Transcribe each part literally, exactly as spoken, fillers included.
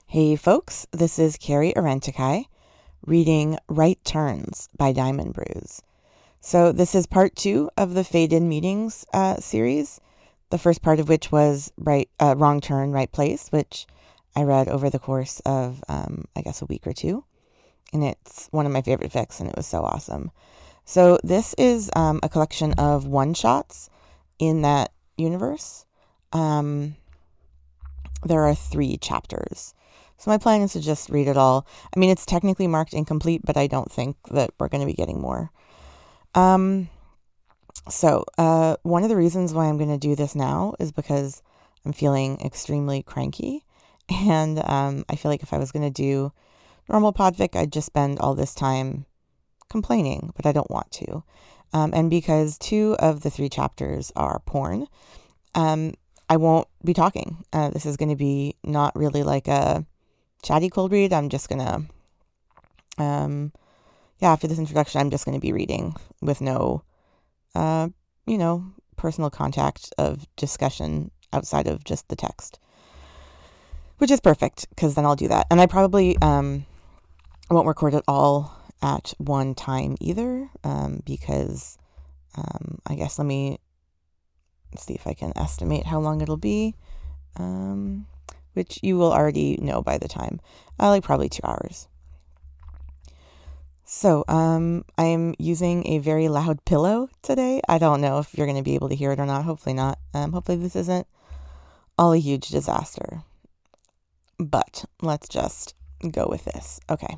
Hey folks, this is Carrie Arentikai reading Right Turns by Diamond Brews. So this is part two of the Fade In Meetings uh, series, the first part of which was right, uh, Wrong Turn, Right Place, which I read over the course of, um, I guess, a week or two. And it's one of my favorite fics, and it was so awesome. So this is um, a collection of one-shots in that universe. Um, there are three chapters. So my plan is to just read it all. I mean, it's technically marked incomplete, but I don't think that we're going to be getting more. Um, so uh, one of the reasons why I'm going to do this now is because I'm feeling extremely cranky. And um, I feel like if I was going to do normal podfic, I'd just spend all this time complaining, but I don't want to. Um, and because two of the three chapters are porn, um, I won't be talking. Uh, this is going to be not really like a chatty cold read. I'm just going to, um, yeah, after this introduction, I'm just going to be reading with no, uh, you know, personal contact of discussion outside of just the text, which is perfect because then I'll do that. And I probably um, won't record it all at one time either um, because um, I guess let me see if I can estimate how long it'll be. Um, which you will already know by the time, uh, like probably two hours. So um, I am using a very loud pillow today. I don't know if you're going to be able to hear it or not. Hopefully not. Um, hopefully this isn't all a huge disaster. But let's just go with this. Okay.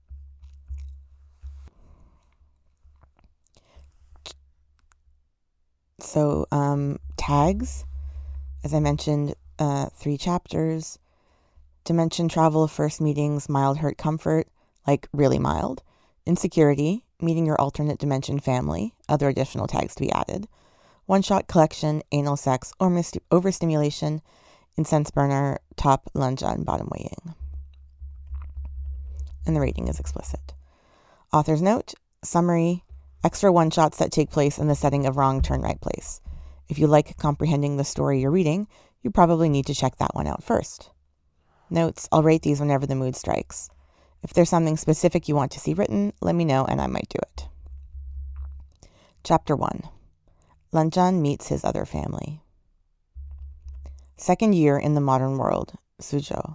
So um, tags, as I mentioned, Uh, three chapters. Dimension travel, first meetings, mild hurt comfort, like really mild. Insecurity, meeting your alternate dimension family, other additional tags to be added. One-shot collection, anal sex, or mis- overstimulation, incense burner, top, lunge on, bottom weighing. And the rating is explicit. Author's note, summary, extra one-shots that take place in the setting of Wrong Turn, Right Place. If you like comprehending the story you're reading, you probably need to check that one out first. Notes, I'll rate these whenever the mood strikes. If there's something specific you want to see written, let me know and I might do it. Chapter one. Lanjan meets his other family. Second year in the modern world, Suzhou.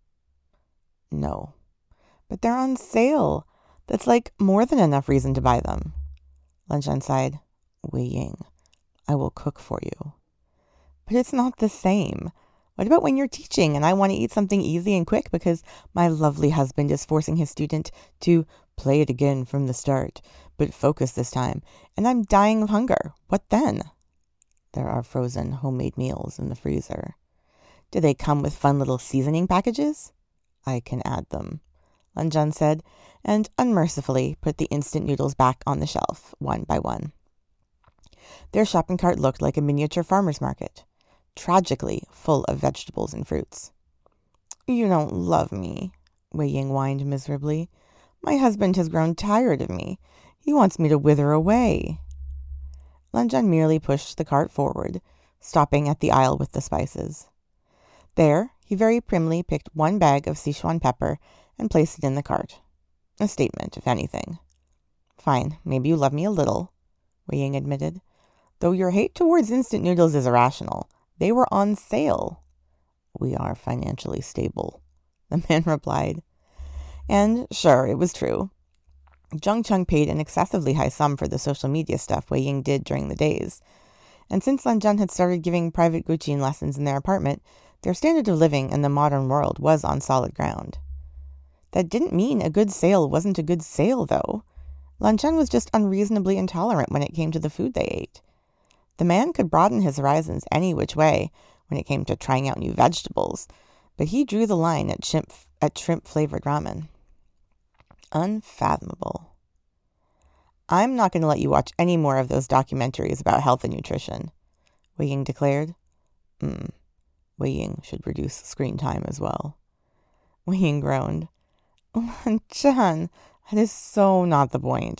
No. But they're on sale. That's like more than enough reason to buy them. Lanjan sighed. Wei Ying, I will cook for you. But it's not the same. What about when you're teaching and I want to eat something easy and quick because my lovely husband is forcing his student to play it again from the start, but focus this time, and I'm dying of hunger? What then? There are frozen homemade meals in the freezer. Do they come with fun little seasoning packages? I can add them, Lanjan said, and unmercifully put the instant noodles back on the shelf, one by one. Their shopping cart looked like a miniature farmer's market, tragically full of vegetables and fruits. You don't love me, Wei Ying whined miserably. My husband has grown tired of me. He wants me to wither away. Lanjan merely pushed the cart forward, stopping at the aisle with the spices. There, he very primly picked one bag of Sichuan pepper and placed it in the cart. A statement, if anything. Fine, maybe you love me a little, Wei Ying admitted, though your hate towards instant noodles is irrational. They were on sale. We are financially stable, the man replied. And sure, it was true. Zheng Cheng paid an excessively high sum for the social media stuff Wei Ying did during the days. And since Lanjan had started giving private Guqin lessons in their apartment, their standard of living in the modern world was on solid ground. That didn't mean a good sale wasn't a good sale, though. Lanjan was just unreasonably intolerant when it came to the food they ate. The man could broaden his horizons any which way when it came to trying out new vegetables, but he drew the line at shrimp, at shrimp-flavored ramen. Unfathomable. I'm not going to let you watch any more of those documentaries about health and nutrition, Wei Ying declared. Hmm. Wei Ying should reduce screen time as well. Wei Ying groaned. Lanjan, that is so not the point.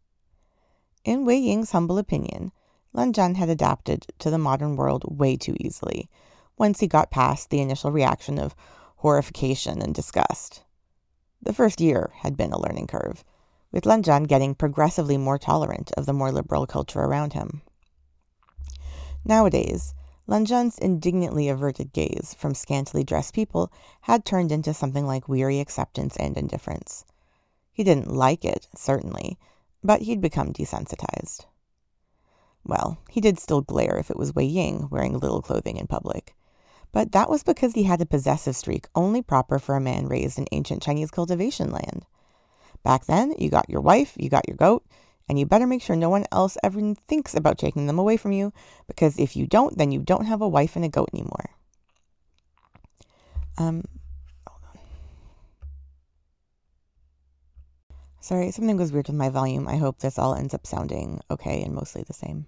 In Wei Ying's humble opinion, Lanjan had adapted to the modern world way too easily, once he got past the initial reaction of horrification and disgust. The first year had been a learning curve, with Lan Zhan getting progressively more tolerant of the more liberal culture around him. Nowadays, Lan Zhan's indignantly averted gaze from scantily dressed people had turned into something like weary acceptance and indifference. He didn't like it, certainly, but he'd become desensitized. Well, he did still glare if it was Wei Ying wearing little clothing in public, but that was because he had a possessive streak only proper for a man raised in ancient Chinese cultivation land. Back then, you got your wife, you got your goat, and you better make sure no one else ever thinks about taking them away from you, because if you don't, then you don't have a wife and a goat anymore. Um, hold on. Sorry, something was weird with my volume. I hope this all ends up sounding okay and mostly the same.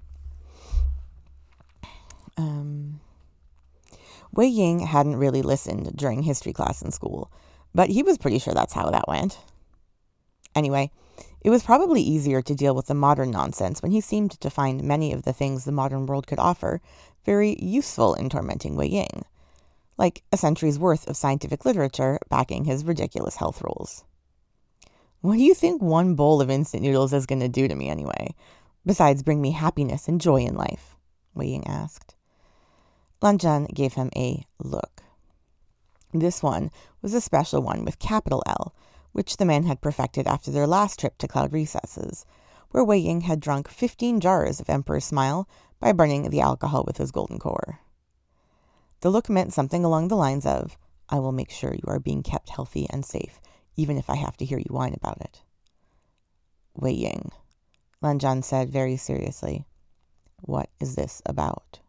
Um, Wei Ying hadn't really listened during history class in school, but he was pretty sure that's how that went. Anyway, it was probably easier to deal with the modern nonsense when he seemed to find many of the things the modern world could offer very useful in tormenting Wei Ying, like a century's worth of scientific literature backing his ridiculous health rules. What do you think one bowl of instant noodles is going to do to me anyway, besides bring me happiness and joy in life? Wei Ying asked. Lan Zhan gave him a look. This one was a special one with capital L, which the man had perfected after their last trip to Cloud Recesses, where Wei Ying had drunk fifteen jars of Emperor's Smile by burning the alcohol with his golden core. The look meant something along the lines of, I will make sure you are being kept healthy and safe, even if I have to hear you whine about it. Wei Ying, Lan Zhan said very seriously, what is this about?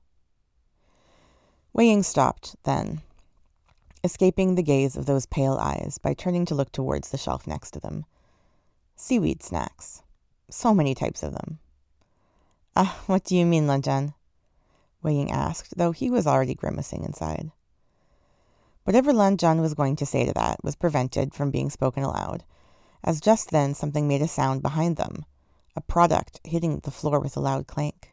Wei Ying stopped, then, escaping the gaze of those pale eyes by turning to look towards the shelf next to them. Seaweed snacks. So many types of them. Ah, what do you mean, Lan Zhan? Wei Ying asked, though he was already grimacing inside. Whatever Lan Zhan was going to say to that was prevented from being spoken aloud, as just then something made a sound behind them, a product hitting the floor with a loud clank.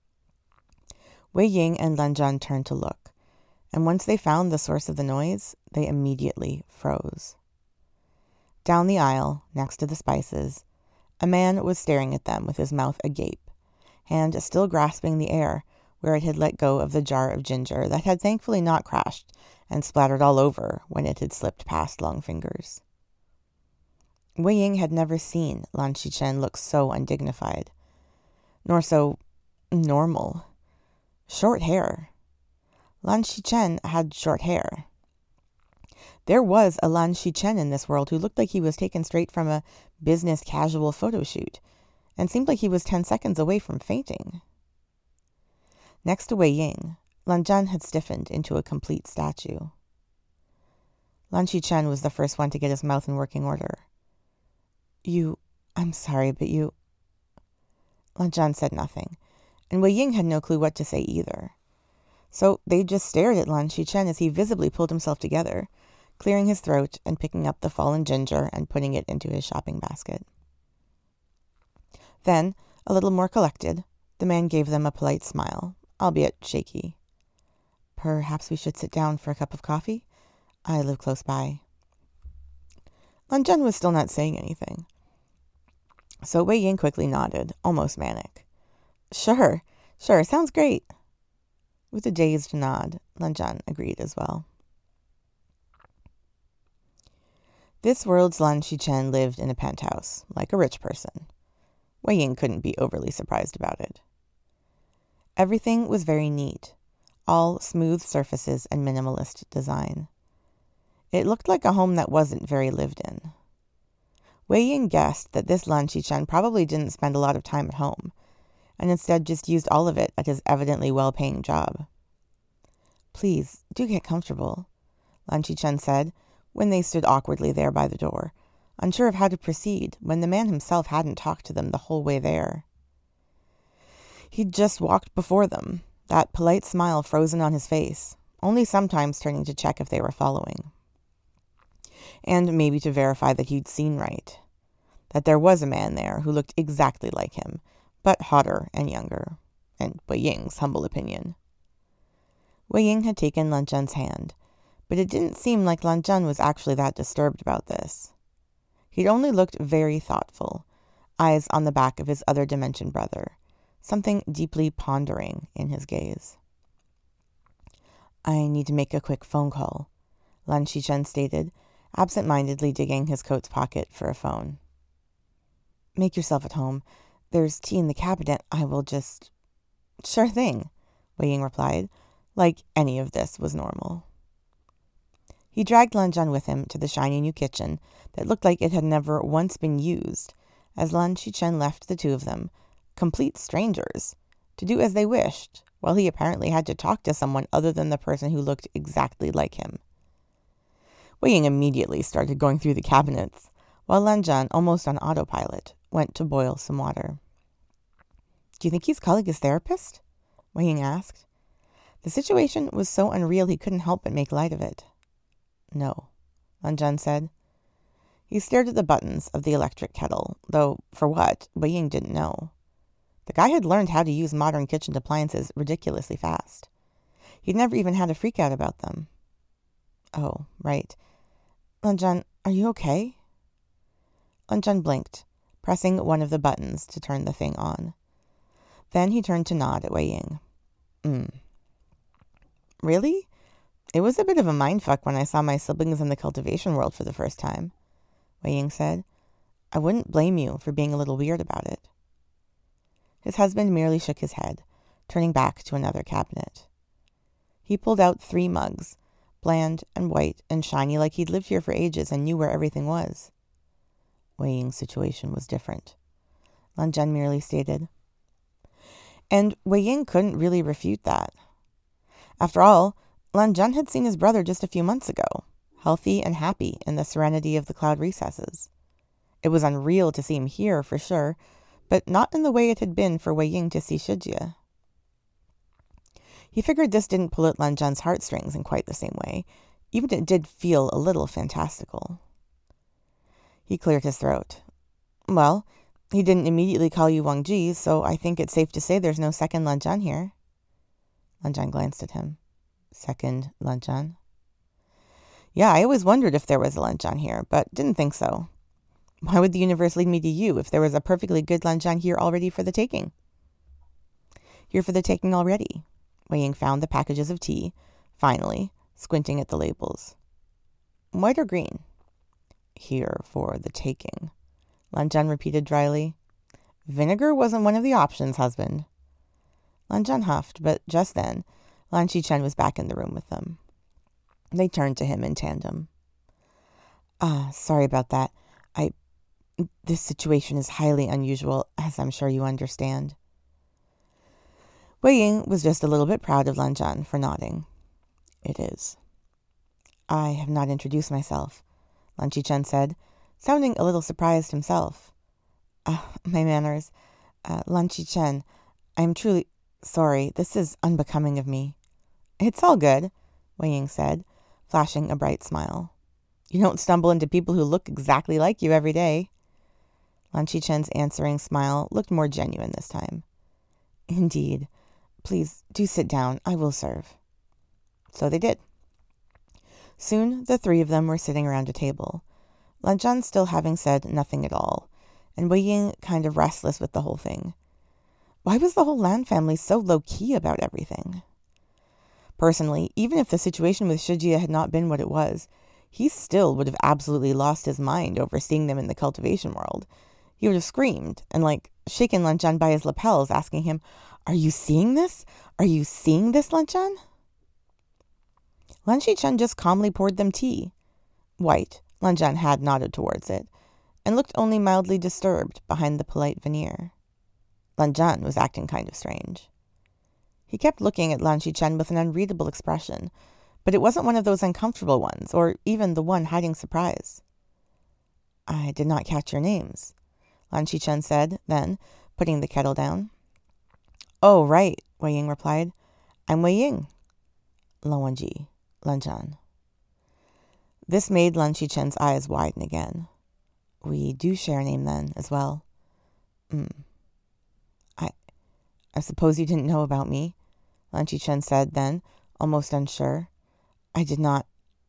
Wei Ying and Lan Zhan turned to look, and once they found the source of the noise, they immediately froze. Down the aisle, next to the spices, a man was staring at them with his mouth agape, hand still grasping the air where it had let go of the jar of ginger that had thankfully not crashed and splattered all over when it had slipped past long fingers. Wei Ying had never seen Lan Xichen look so undignified, nor so normal. Short hair. Lan Xichen had short hair. There was a Lan Xichen in this world who looked like he was taken straight from a business casual photo shoot, and seemed like he was ten seconds away from fainting. Next to Wei Ying, Lan Zhan had stiffened into a complete statue. Lan Xichen was the first one to get his mouth in working order. You, I'm sorry, but you... Lan Zhan said nothing, and Wei Ying had no clue what to say either. So they just stared at Lan Xichen as he visibly pulled himself together, clearing his throat and picking up the fallen ginger and putting it into his shopping basket. Then, a little more collected, the man gave them a polite smile, albeit shaky. Perhaps we should sit down for a cup of coffee? I live close by. Lan Zhan was still not saying anything. So Wei Ying quickly nodded, almost manic. Sure, sure, sounds great. With a dazed nod, Lan Zhan agreed as well. This world's Lan Xichen lived in a penthouse, like a rich person. Wei Ying couldn't be overly surprised about it. Everything was very neat, all smooth surfaces and minimalist design. It looked like a home that wasn't very lived in. Wei Ying guessed that this Lan Xichen probably didn't spend a lot of time at home, and instead just used all of it at his evidently well-paying job. Please, do get comfortable, Lan Xichen said, when they stood awkwardly there by the door, unsure of how to proceed when the man himself hadn't talked to them the whole way there. He'd just walked before them, that polite smile frozen on his face, only sometimes turning to check if they were following. And maybe to verify that he'd seen right, that there was a man there who looked exactly like him, but hotter and younger, in Wei Ying's humble opinion. Wei Ying had taken Lan Zhan's hand, but it didn't seem like Lan Zhan was actually that disturbed about this. He'd only looked very thoughtful, eyes on the back of his other dimension brother, something deeply pondering in his gaze. I need to make a quick phone call, Lan Xichen stated, absent-mindedly digging his coat's pocket for a phone. Make yourself at home. There's tea in the cabinet. I will just... Sure thing, Wei Ying replied, like any of this was normal. He dragged Lan Zhan with him to the shiny new kitchen that looked like it had never once been used, as Lan Xichen left the two of them, complete strangers, to do as they wished, while he apparently had to talk to someone other than the person who looked exactly like him. Wei Ying immediately started going through the cabinets, while Lan Zhan, almost on autopilot, went to boil some water. Do you think he's calling his therapist? Wei Ying asked. The situation was so unreal he couldn't help but make light of it. No, Lan Zhan said. He stared at the buttons of the electric kettle, though for what, Wei Ying didn't know. The guy had learned how to use modern kitchen appliances ridiculously fast. He'd never even had a freak out about them. Oh, right. Lan Zhan, are you okay? Lan Zhan blinked, pressing one of the buttons to turn the thing on. Then he turned to nod at Wei Ying. Hmm. Really? It was a bit of a mindfuck when I saw my siblings in the cultivation world for the first time, Wei Ying said. I wouldn't blame you for being a little weird about it. His husband merely shook his head, turning back to another cabinet. He pulled out three mugs, bland and white and shiny like he'd lived here for ages and knew where everything was. Wei Ying's situation was different, Lan Zhan merely stated. And Wei Ying couldn't really refute that. After all, Lan Zhan had seen his brother just a few months ago, healthy and happy in the serenity of the cloud recesses. It was unreal to see him here, for sure, but not in the way it had been for Wei Ying to see Shijie. He figured this didn't pull at Lan Zhan's heartstrings in quite the same way, even it did feel a little fantastical. He cleared his throat. Well, he didn't immediately call you Wang Ji, so I think it's safe to say there's no second Lan Zhan here. Lan Zhan glanced at him. Second Lan Zhan? Yeah, I always wondered if there was a Lan Zhan here, but didn't think so. Why would the universe lead me to you if there was a perfectly good Lan Zhan here already for the taking? Here for the taking already. Wei Ying found the packages of tea, finally, squinting at the labels. White or green? Here for the taking, Lan Zhan repeated dryly. Vinegar wasn't one of the options, husband. Lan Zhan huffed, but just then, Lan Xichen was back in the room with them. They turned to him in tandem. Ah, sorry about that. I... This situation is highly unusual, as I'm sure you understand. Wei Ying was just a little bit proud of Lan Zhan for nodding. It is. I have not introduced myself, Lan Xichen said, sounding a little surprised himself. Ah, uh, my manners. Uh, Lan Xichen, I am truly sorry. This is unbecoming of me. It's all good, Wei Ying said, flashing a bright smile. You don't stumble into people who look exactly like you every day. Lan Xichen's answering smile looked more genuine this time. Indeed. Please, do sit down. I will serve. So they did. Soon the three of them were sitting around a table, Lan Zhan still having said nothing at all, and Wei Ying kind of restless with the whole thing. Why was the whole Lan family so low-key about everything? Personally, even if the situation with Shijie had not been what it was, he still would have absolutely lost his mind over seeing them in the cultivation world. He would have screamed and, like, shaken Lan Zhan by his lapels, asking him, Are you seeing this? Are you seeing this, Lan Zhan? Lan Xichen just calmly poured them tea. White, Lan Zhan had nodded towards it, and looked only mildly disturbed behind the polite veneer. Lan Zhan was acting kind of strange. He kept looking at Lan Xichen with an unreadable expression, but it wasn't one of those uncomfortable ones, or even the one hiding surprise. I did not catch your names, Lan Xichen said, then, putting the kettle down. Oh, right, Wei Ying replied. I'm Wei Ying. Lan Wangji, Lan Zhan. This made Lan Xichen's eyes widen again. We do share a name then, as well. Hmm. I, I suppose you didn't know about me, Lan Xichen said then, almost unsure. I did not,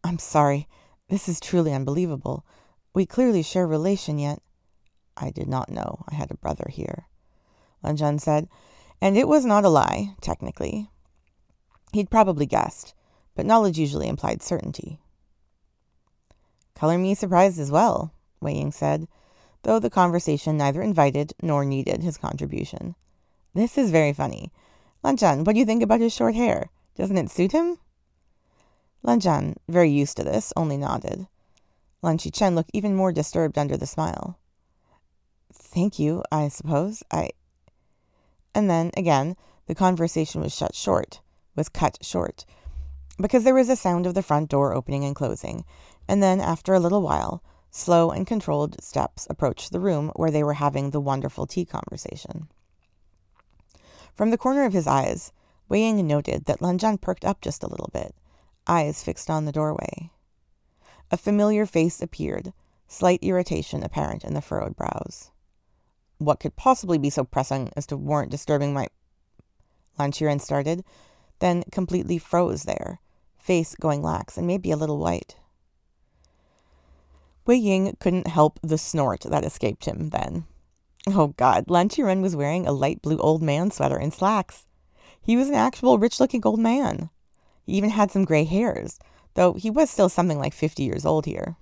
I'm sorry. This is truly unbelievable. We clearly share relation, yet I did not know I had a brother here, Lan Zhan said, and it was not a lie, technically. He'd probably guessed, but knowledge usually implied certainty. Color me surprised as well, Wei Ying said, though the conversation neither invited nor needed his contribution. This is very funny. Lan Zhan, what do you think about his short hair? Doesn't it suit him? Lan Zhan, very used to this, only nodded. Lan Xichen looked even more disturbed under the smile. Thank you, I suppose. I... And then, again, the conversation was shut short, was cut short, because there was a sound of the front door opening and closing, and then, after a little while, slow and controlled steps approached the room where they were having the wonderful tea conversation. From the corner of his eyes, Wei Ying noted that Lan Zhan perked up just a little bit, eyes fixed on the doorway. A familiar face appeared, slight irritation apparent in the furrowed brows. What could possibly be so pressing as to warrant disturbing my... Lan Qiren started, then completely froze there, face going lax and maybe a little white. Wei Ying couldn't help the snort that escaped him then. Oh God, Lan Qiren was wearing a light blue old man sweater and slacks. He was an actual rich-looking old man. He even had some gray hairs, though he was still something like fifty years old here.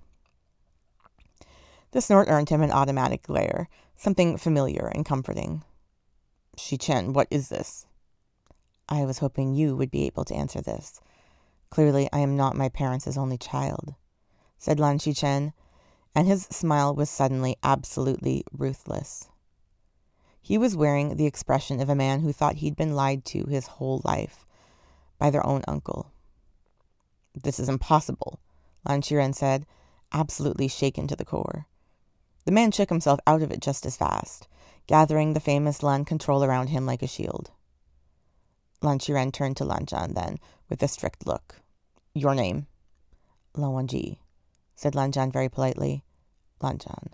The snort earned him an automatic glare, something familiar and comforting. Xichen, what is this? I was hoping you would be able to answer this. Clearly, I am not my parents' only child, said Lan Xichen, and his smile was suddenly absolutely ruthless. He was wearing the expression of a man who thought he'd been lied to his whole life by their own uncle. This is impossible, Lan Qiren said, absolutely shaken to the core. The man shook himself out of it just as fast, gathering the famous Lan control around him like a shield. Lan Qiren turned to Lan Zhan then, with a strict look. Your name? Lan Wangji, said Lan Zhan very politely. Lan Zhan.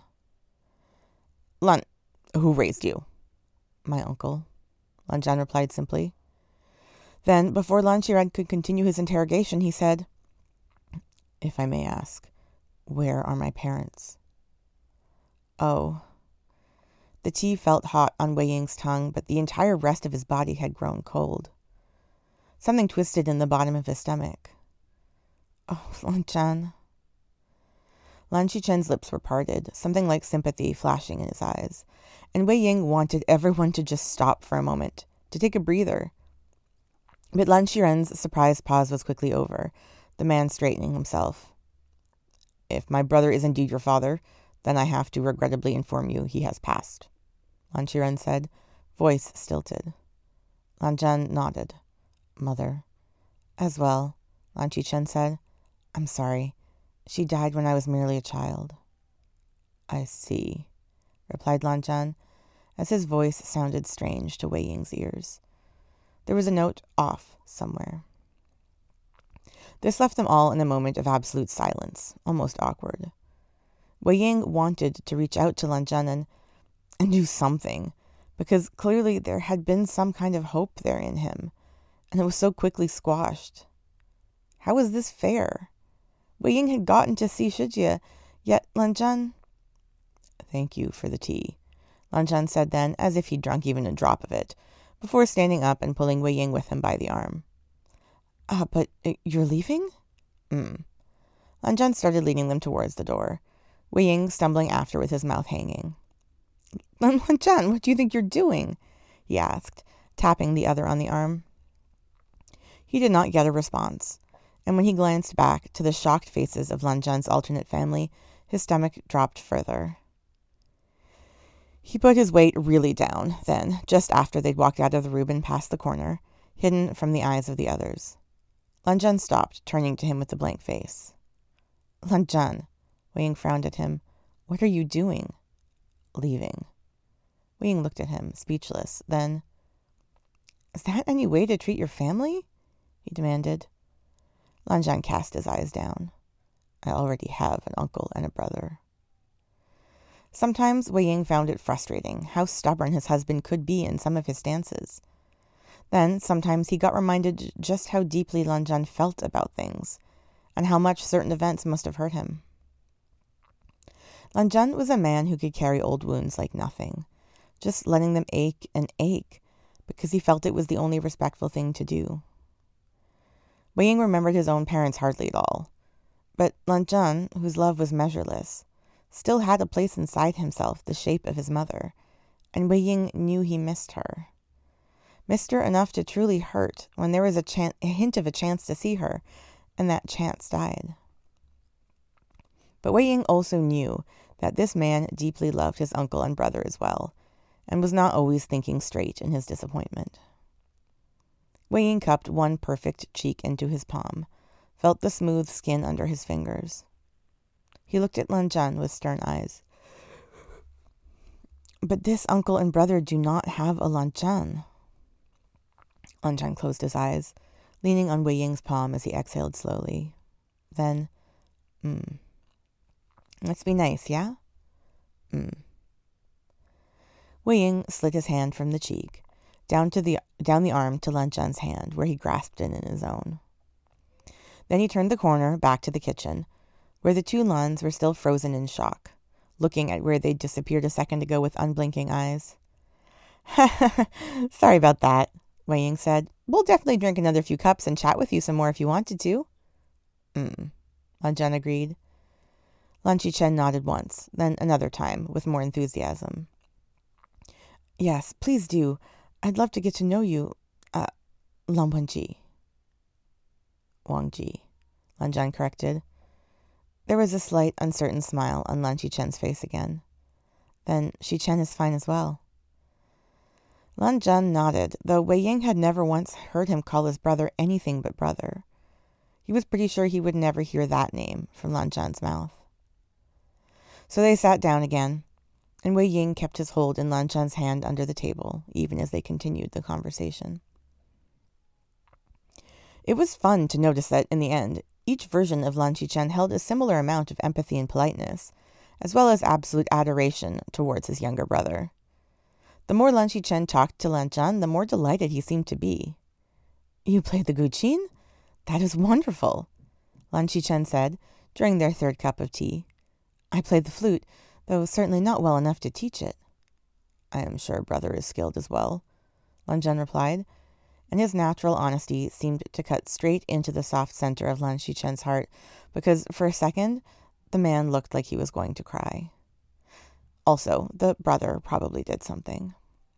Lan, who raised you? My uncle, Lan Zhan replied simply. Then, before Lan Qiren could continue his interrogation, he said, If I may ask, where are my parents? Oh. The tea felt hot on Wei Ying's tongue, but the entire rest of his body had grown cold. Something twisted in the bottom of his stomach. Oh, Lan Zhan. Lan Xichen's lips were parted, something like sympathy flashing in his eyes, and Wei Ying wanted everyone to just stop for a moment, to take a breather. But Lan Qiren's surprised pause was quickly over, the man straightening himself. If my brother is indeed your father, then I have to regrettably inform you he has passed, Lan Qiren said, voice stilted. Lan Zhan nodded. Mother. As well, Lan Xichen said. I'm sorry. She died when I was merely a child. I see, replied Lan Zhan, as his voice sounded strange to Wei Ying's ears. There was a note off somewhere. This left them all in a moment of absolute silence, almost awkward. Wei Ying wanted to reach out to Lan Zhan and, and do something, because clearly there had been some kind of hope there in him, and it was so quickly squashed. How was this fair? Wei Ying had gotten to see Shijie, yet Lan Zhan... Thank you for the tea, Lan Zhan said then, as if he'd drunk even a drop of it, before standing up and pulling Wei Ying with him by the arm. Ah, uh, but uh, you're leaving? Hmm. Lan Zhan started leading them towards the door, Wei Ying stumbling after with his mouth hanging. Lan Zhan, what do you think you're doing? He asked, tapping the other on the arm. He did not get a response, and when he glanced back to the shocked faces of Lan Zhan's alternate family, his stomach dropped further. He put his weight really down, then, just after they'd walked out of the room and past the corner, hidden from the eyes of the others. Lan Zhan stopped, turning to him with a blank face. Lan Zhan, Wei Ying frowned at him. What are you doing? Leaving. Wei Ying looked at him, speechless. Then, is that any way to treat your family? He demanded. Lan Zhan cast his eyes down. I already have an uncle and a brother. Sometimes Wei Ying found it frustrating how stubborn his husband could be in some of his stances. Then sometimes he got reminded just how deeply Lan Zhan felt about things, and how much certain events must have hurt him. Lan Zhan was a man who could carry old wounds like nothing, just letting them ache and ache, because he felt it was the only respectful thing to do. Wei Ying remembered his own parents hardly at all, but Lan Zhan, whose love was measureless, still had a place inside himself the shape of his mother, and Wei Ying knew he missed her. Missed her enough to truly hurt when there was a, chan- a hint of a chance to see her, and that chance died. But Wei Ying also knew that this man deeply loved his uncle and brother as well, and was not always thinking straight in his disappointment. Wei Ying cupped one perfect cheek into his palm, felt the smooth skin under his fingers. He looked at Lan Zhan with stern eyes. But this uncle and brother do not have a Lan Zhan. Lan Zhan closed his eyes, leaning on Wei Ying's palm as he exhaled slowly. Then, mm. Let's be nice, yeah? Mm. Wei Ying slid his hand from the cheek, down to the down the arm to Lan Zhan's hand, where he grasped it in his own. Then he turned the corner back to the kitchen, where the two Lans were still frozen in shock, looking at where they'd disappeared a second ago with unblinking eyes. Sorry about that, Wei Ying said. We'll definitely drink another few cups and chat with you some more if you wanted to. Mm, Lan Zhan agreed. Lan Xichen nodded once, then another time, with more enthusiasm. Yes, please do. I'd love to get to know you, uh, Lan Wangji. Wang Ji, Lan Zhan corrected. There was a slight, uncertain smile on Lan Xichen's face again. Then Xichen is fine as well. Lan Zhan nodded, though Wei Ying had never once heard him call his brother anything but brother. He was pretty sure he would never hear that name from Lan Zhan's mouth. So they sat down again, and Wei Ying kept his hold in Lan Zhan's hand under the table, even as they continued the conversation. It was fun to notice that, in the end, each version of Lan Xichen held a similar amount of empathy and politeness, as well as absolute adoration towards his younger brother. The more Lan Xichen talked to Lan Zhan, the more delighted he seemed to be. You play the guqin? That is wonderful, Lan Xichen said, during their third cup of tea. I played the flute, though certainly not well enough to teach it. I am sure brother is skilled as well, Lan Zhan replied, and his natural honesty seemed to cut straight into the soft center of Lan Xichen's heart, because for a second, the man looked like he was going to cry. Also, the brother probably did something.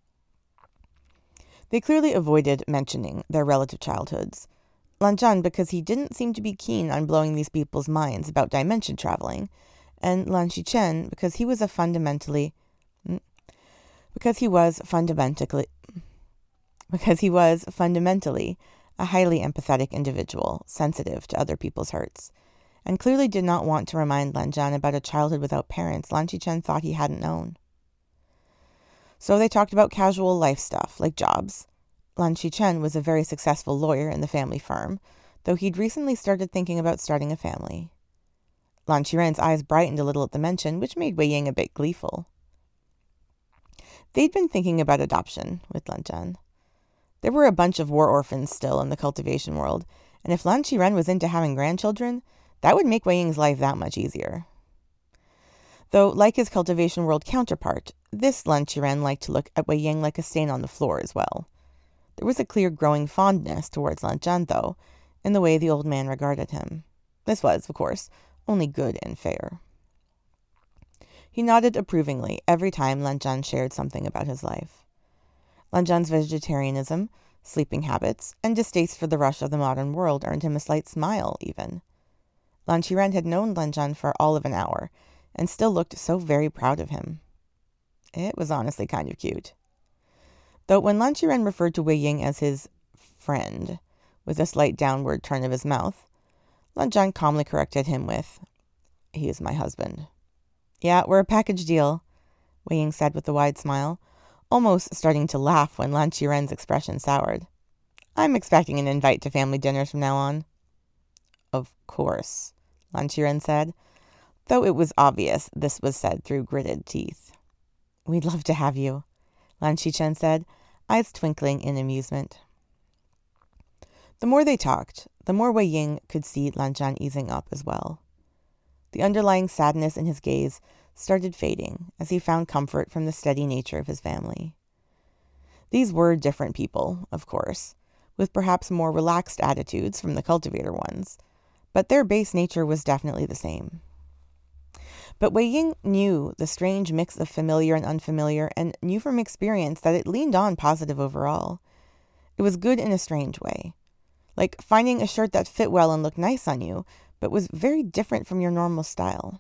They clearly avoided mentioning their relative childhoods. Lan Zhan because he didn't seem to be keen on blowing these people's minds about dimension traveling, and Lan Xichen because he was a fundamentally because he was fundamentally because he was fundamentally a highly empathetic individual, sensitive to other people's hurts, and clearly did not want to remind Lan Zhan about a childhood without parents Lan Xichen thought he hadn't known. So they talked about casual life stuff, like jobs. Lan Xichen was a very successful lawyer in the family firm, though he'd recently started thinking about starting a family. Lan Xiren's eyes brightened a little at the mention, which made Wei Ying a bit gleeful. They'd been thinking about adoption with Lan Zhan. There were a bunch of war orphans still in the cultivation world, and if Lan Xiren was into having grandchildren, that would make Wei Ying's life that much easier. Though, like his cultivation world counterpart, this Lan Xiren liked to look at Wei Ying like a stain on the floor as well. There was a clear growing fondness towards Lan Zhan, though, in the way the old man regarded him. This was, of course, only good and fair. He nodded approvingly every time Lan Zhan shared something about his life. Lan Zhan's vegetarianism, sleeping habits, and distaste for the rush of the modern world earned him a slight smile, even. Lan Xiren had known Lan Zhan for all of an hour, and still looked so very proud of him. It was honestly kind of cute. Though when Lan Xiren referred to Wei Ying as his friend, with a slight downward turn of his mouth, Lan Zhan calmly corrected him with, "He is my husband." "Yeah, we're a package deal," Wei Ying said with a wide smile, almost starting to laugh when Lan Xiren's expression soured. "I'm expecting an invite to family dinners from now on." "Of course," Lan Xiren said, though it was obvious this was said through gritted teeth. "We'd love to have you," Lan Xichen said, eyes twinkling in amusement. The more they talked, the more Wei Ying could see Lan Zhan easing up as well. The underlying sadness in his gaze started fading as he found comfort from the steady nature of his family. These were different people, of course, with perhaps more relaxed attitudes from the cultivator ones, but their base nature was definitely the same. But Wei Ying knew the strange mix of familiar and unfamiliar, and knew from experience that it leaned on positive overall. It was good in a strange way, like finding a shirt that fit well and looked nice on you, but was very different from your normal style.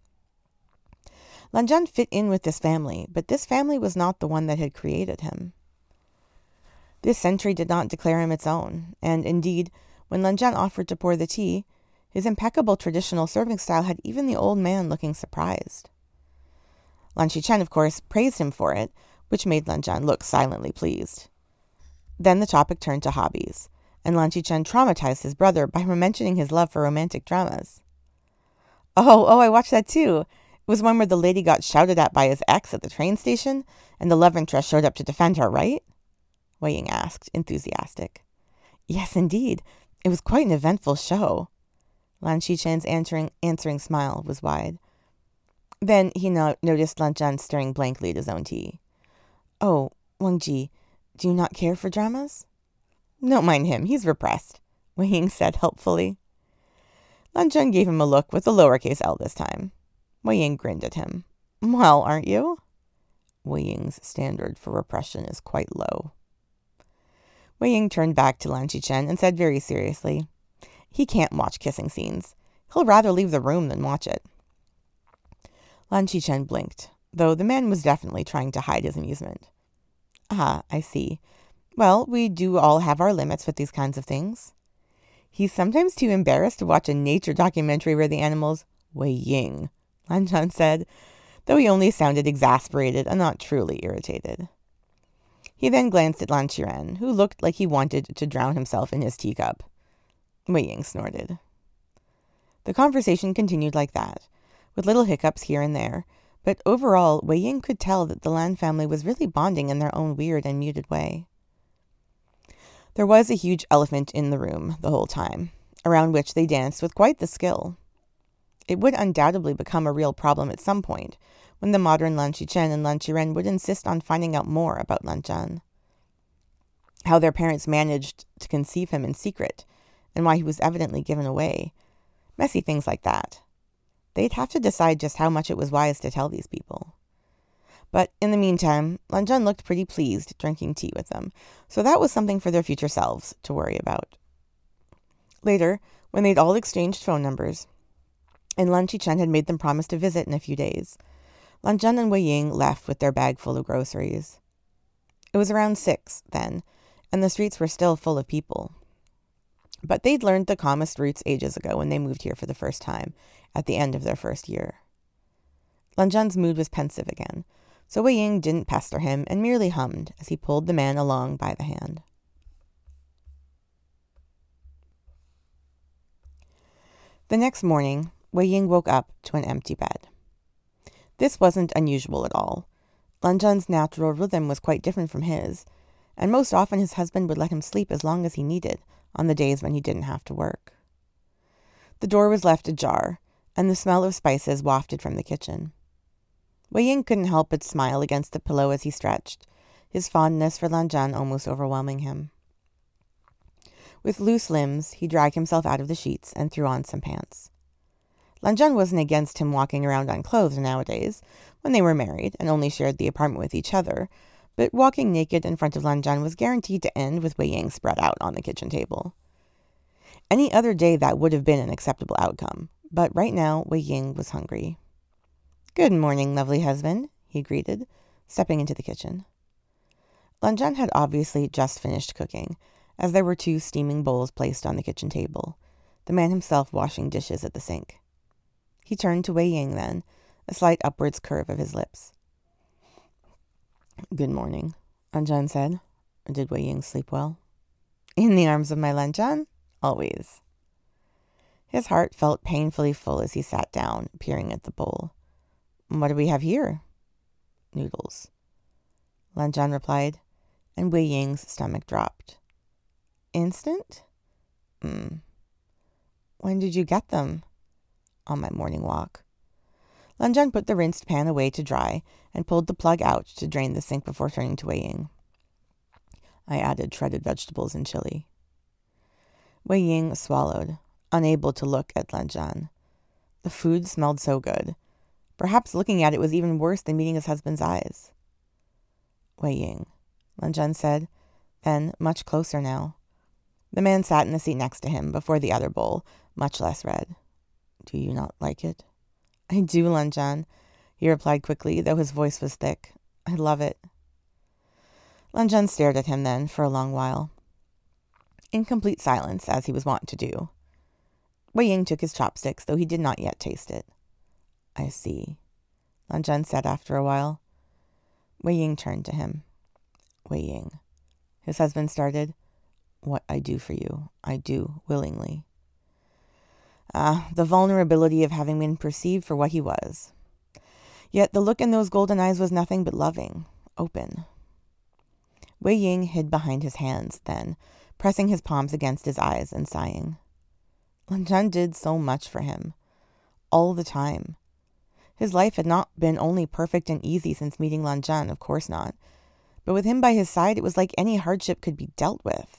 Lan Zhan fit in with this family, but this family was not the one that had created him. This century did not declare him its own, and indeed, when Lan Zhan offered to pour the tea, his impeccable traditional serving style had even the old man looking surprised. Lan Xichen, of course, praised him for it, which made Lan Zhan look silently pleased. Then the topic turned to hobbies, and Lan Xichen traumatized his brother by mentioning his love for romantic dramas. Oh, oh, I watched that too. It was one where the lady got shouted at by his ex at the train station, and the love interest showed up to defend her, right? Wei Ying asked, enthusiastic. Yes, indeed. It was quite an eventful show. Lan Xichen's answering, answering smile was wide. Then he no- noticed Lan Zhan staring blankly at his own tea. Oh, Wang Ji, do you not care for dramas? Don't mind him, he's repressed, Wei Ying said helpfully. Lan Zhan gave him a look with a lowercase l this time. Wei Ying grinned at him. Well, aren't you? Wei Ying's standard for repression is quite low. Wei Ying turned back to Lan Xichen and said very seriously, he can't watch kissing scenes. He'll rather leave the room than watch it. Lan Xichen blinked, though the man was definitely trying to hide his amusement. Ah, I see. Well, we do all have our limits with these kinds of things. He's sometimes too embarrassed to watch a nature documentary where the animals... Wei Ying, Lan Zhan said, though he only sounded exasperated and not truly irritated. He then glanced at Lan Qiren, who looked like he wanted to drown himself in his teacup. Wei Ying snorted. The conversation continued like that, with little hiccups here and there, but overall, Wei Ying could tell that the Lan family was really bonding in their own weird and muted way. There was a huge elephant in the room the whole time, around which they danced with quite the skill. It would undoubtedly become a real problem at some point, when the modern Lan Xichen and Lan Qiren would insist on finding out more about Lan Zhan. How their parents managed to conceive him in secret, and why he was evidently given away. Messy things like that. They'd have to decide just how much it was wise to tell these people. But in the meantime, Lan Zhan looked pretty pleased drinking tea with them, so that was something for their future selves to worry about. Later, when they'd all exchanged phone numbers, and Lan Xichen had made them promise to visit in a few days, Lan Zhan and Wei Ying left with their bag full of groceries. It was around six, then, and the streets were still full of people. But they'd learned the calmest routes ages ago when they moved here for the first time, at the end of their first year. Lan Zhan's mood was pensive again, so Wei Ying didn't pester him and merely hummed as he pulled the man along by the hand. The next morning, Wei Ying woke up to an empty bed. This wasn't unusual at all. Lan Zhan's natural rhythm was quite different from his, and most often his husband would let him sleep as long as he needed on the days when he didn't have to work. The door was left ajar, and the smell of spices wafted from the kitchen. Wei Ying couldn't help but smile against the pillow as he stretched, his fondness for Lan Zhan almost overwhelming him. With loose limbs, he dragged himself out of the sheets and threw on some pants. Lan Zhan wasn't against him walking around unclothed nowadays, when they were married and only shared the apartment with each other, but walking naked in front of Lan Zhan was guaranteed to end with Wei Ying spread out on the kitchen table. Any other day that would have been an acceptable outcome, but right now Wei Ying was hungry. "Good morning, lovely husband," he greeted, stepping into the kitchen. Lan Zhan had obviously just finished cooking, as there were two steaming bowls placed on the kitchen table, the man himself washing dishes at the sink. He turned to Wei Ying then, a slight upwards curve of his lips. "Good morning," Lan Zhan said. "Did Wei Ying sleep well?" "In the arms of my Lan Zhan? Always." His heart felt painfully full as he sat down, peering at the bowl. "What do we have here?" "Noodles," Lan Zhan replied, and Wei Ying's stomach dropped. "Instant?" Hmm. When did you get them? On my morning walk. Lanjan put the rinsed pan away to dry and pulled the plug out to drain the sink before turning to Wei Ying. I added shredded vegetables and chili. Wei Ying swallowed, unable to look at Lanjan. The food smelled so good. Perhaps looking at it was even worse than meeting his husband's eyes. Wei Ying, Lanjan said, then much closer now. The man sat in the seat next to him before the other bowl, much less red. Do you not like it? I do, Lanjan, he replied quickly, though his voice was thick. I love it. Lanjan stared at him then for a long while, in complete silence, as he was wont to do. Wei Ying took his chopsticks, though he did not yet taste it. I see, Lanjan said after a while. Wei Ying turned to him. Wei Ying, his husband started. What I do for you, I do willingly. Ah, the vulnerability of having been perceived for what he was. Yet the look in those golden eyes was nothing but loving, open. Wei Ying hid behind his hands then, pressing his palms against his eyes and sighing. Lanjan did so much for him, all the time. His life had not been only perfect and easy since meeting Lanjan, of course not, but with him by his side it was like any hardship could be dealt with.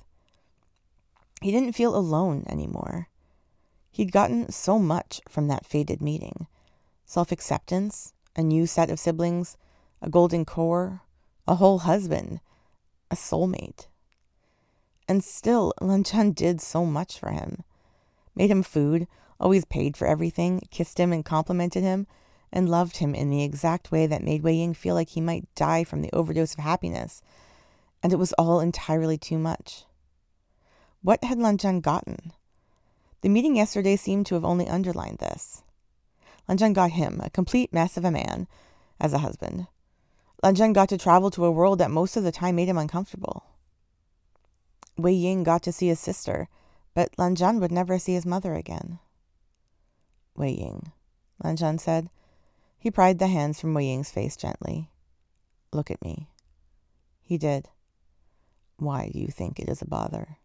He didn't feel alone anymore. He'd gotten so much from that fated meeting. Self-acceptance, a new set of siblings, a golden core, a whole husband, a soulmate. And still, Lanjan did so much for him. Made him food, always paid for everything, kissed him and complimented him, and loved him in the exact way that made Wei Ying feel like he might die from the overdose of happiness. And it was all entirely too much. What had Lanjan gotten? The meeting yesterday seemed to have only underlined this. Lanjan got him, a complete mess of a man, as a husband. Lanjan got to travel to a world that most of the time made him uncomfortable. Wei Ying got to see his sister, but Lanjan would never see his mother again. Wei Ying, Lanjan said. He pried the hands from Wei Ying's face gently. Look at me. He did. Why do you think it is a bother?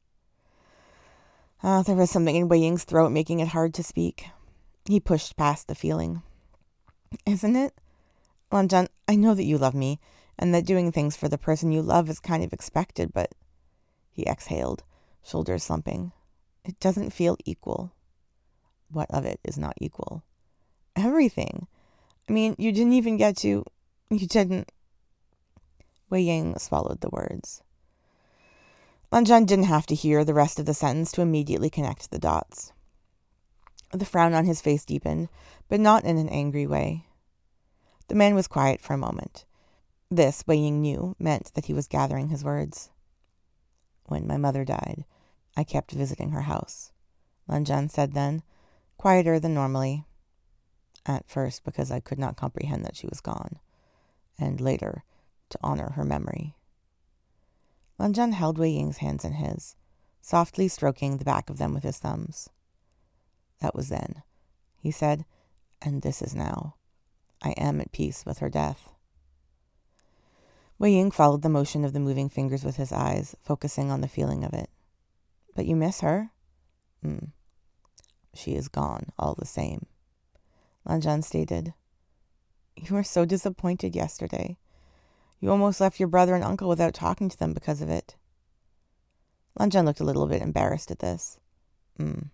Ah, there was something in Wei Ying's throat making it hard to speak. He pushed past the feeling. Isn't it? Lanjan, I know that you love me, and that doing things for the person you love is kind of expected, but... He exhaled, shoulders slumping. It doesn't feel equal. What of it is not equal? Everything. I mean, you didn't even get to... You didn't... Wei Ying swallowed the words. Lanjan didn't have to hear the rest of the sentence to immediately connect the dots. The frown on his face deepened, but not in an angry way. The man was quiet for a moment. This, Wei Ying knew, meant that he was gathering his words. When my mother died, I kept visiting her house, Lanjan said then, quieter than normally. At first because I could not comprehend that she was gone, and later to honor her memory. Lanjan held Wei Ying's hands in his, softly stroking the back of them with his thumbs. That was then, he said, and this is now. I am at peace with her death. Wei Ying followed the motion of the moving fingers with his eyes, focusing on the feeling of it. But you miss her? Hmm. She is gone, all the same. Lanjan stated. You were so disappointed yesterday. You almost left your brother and uncle without talking to them because of it. Lanjan looked a little bit embarrassed at this. Hmm.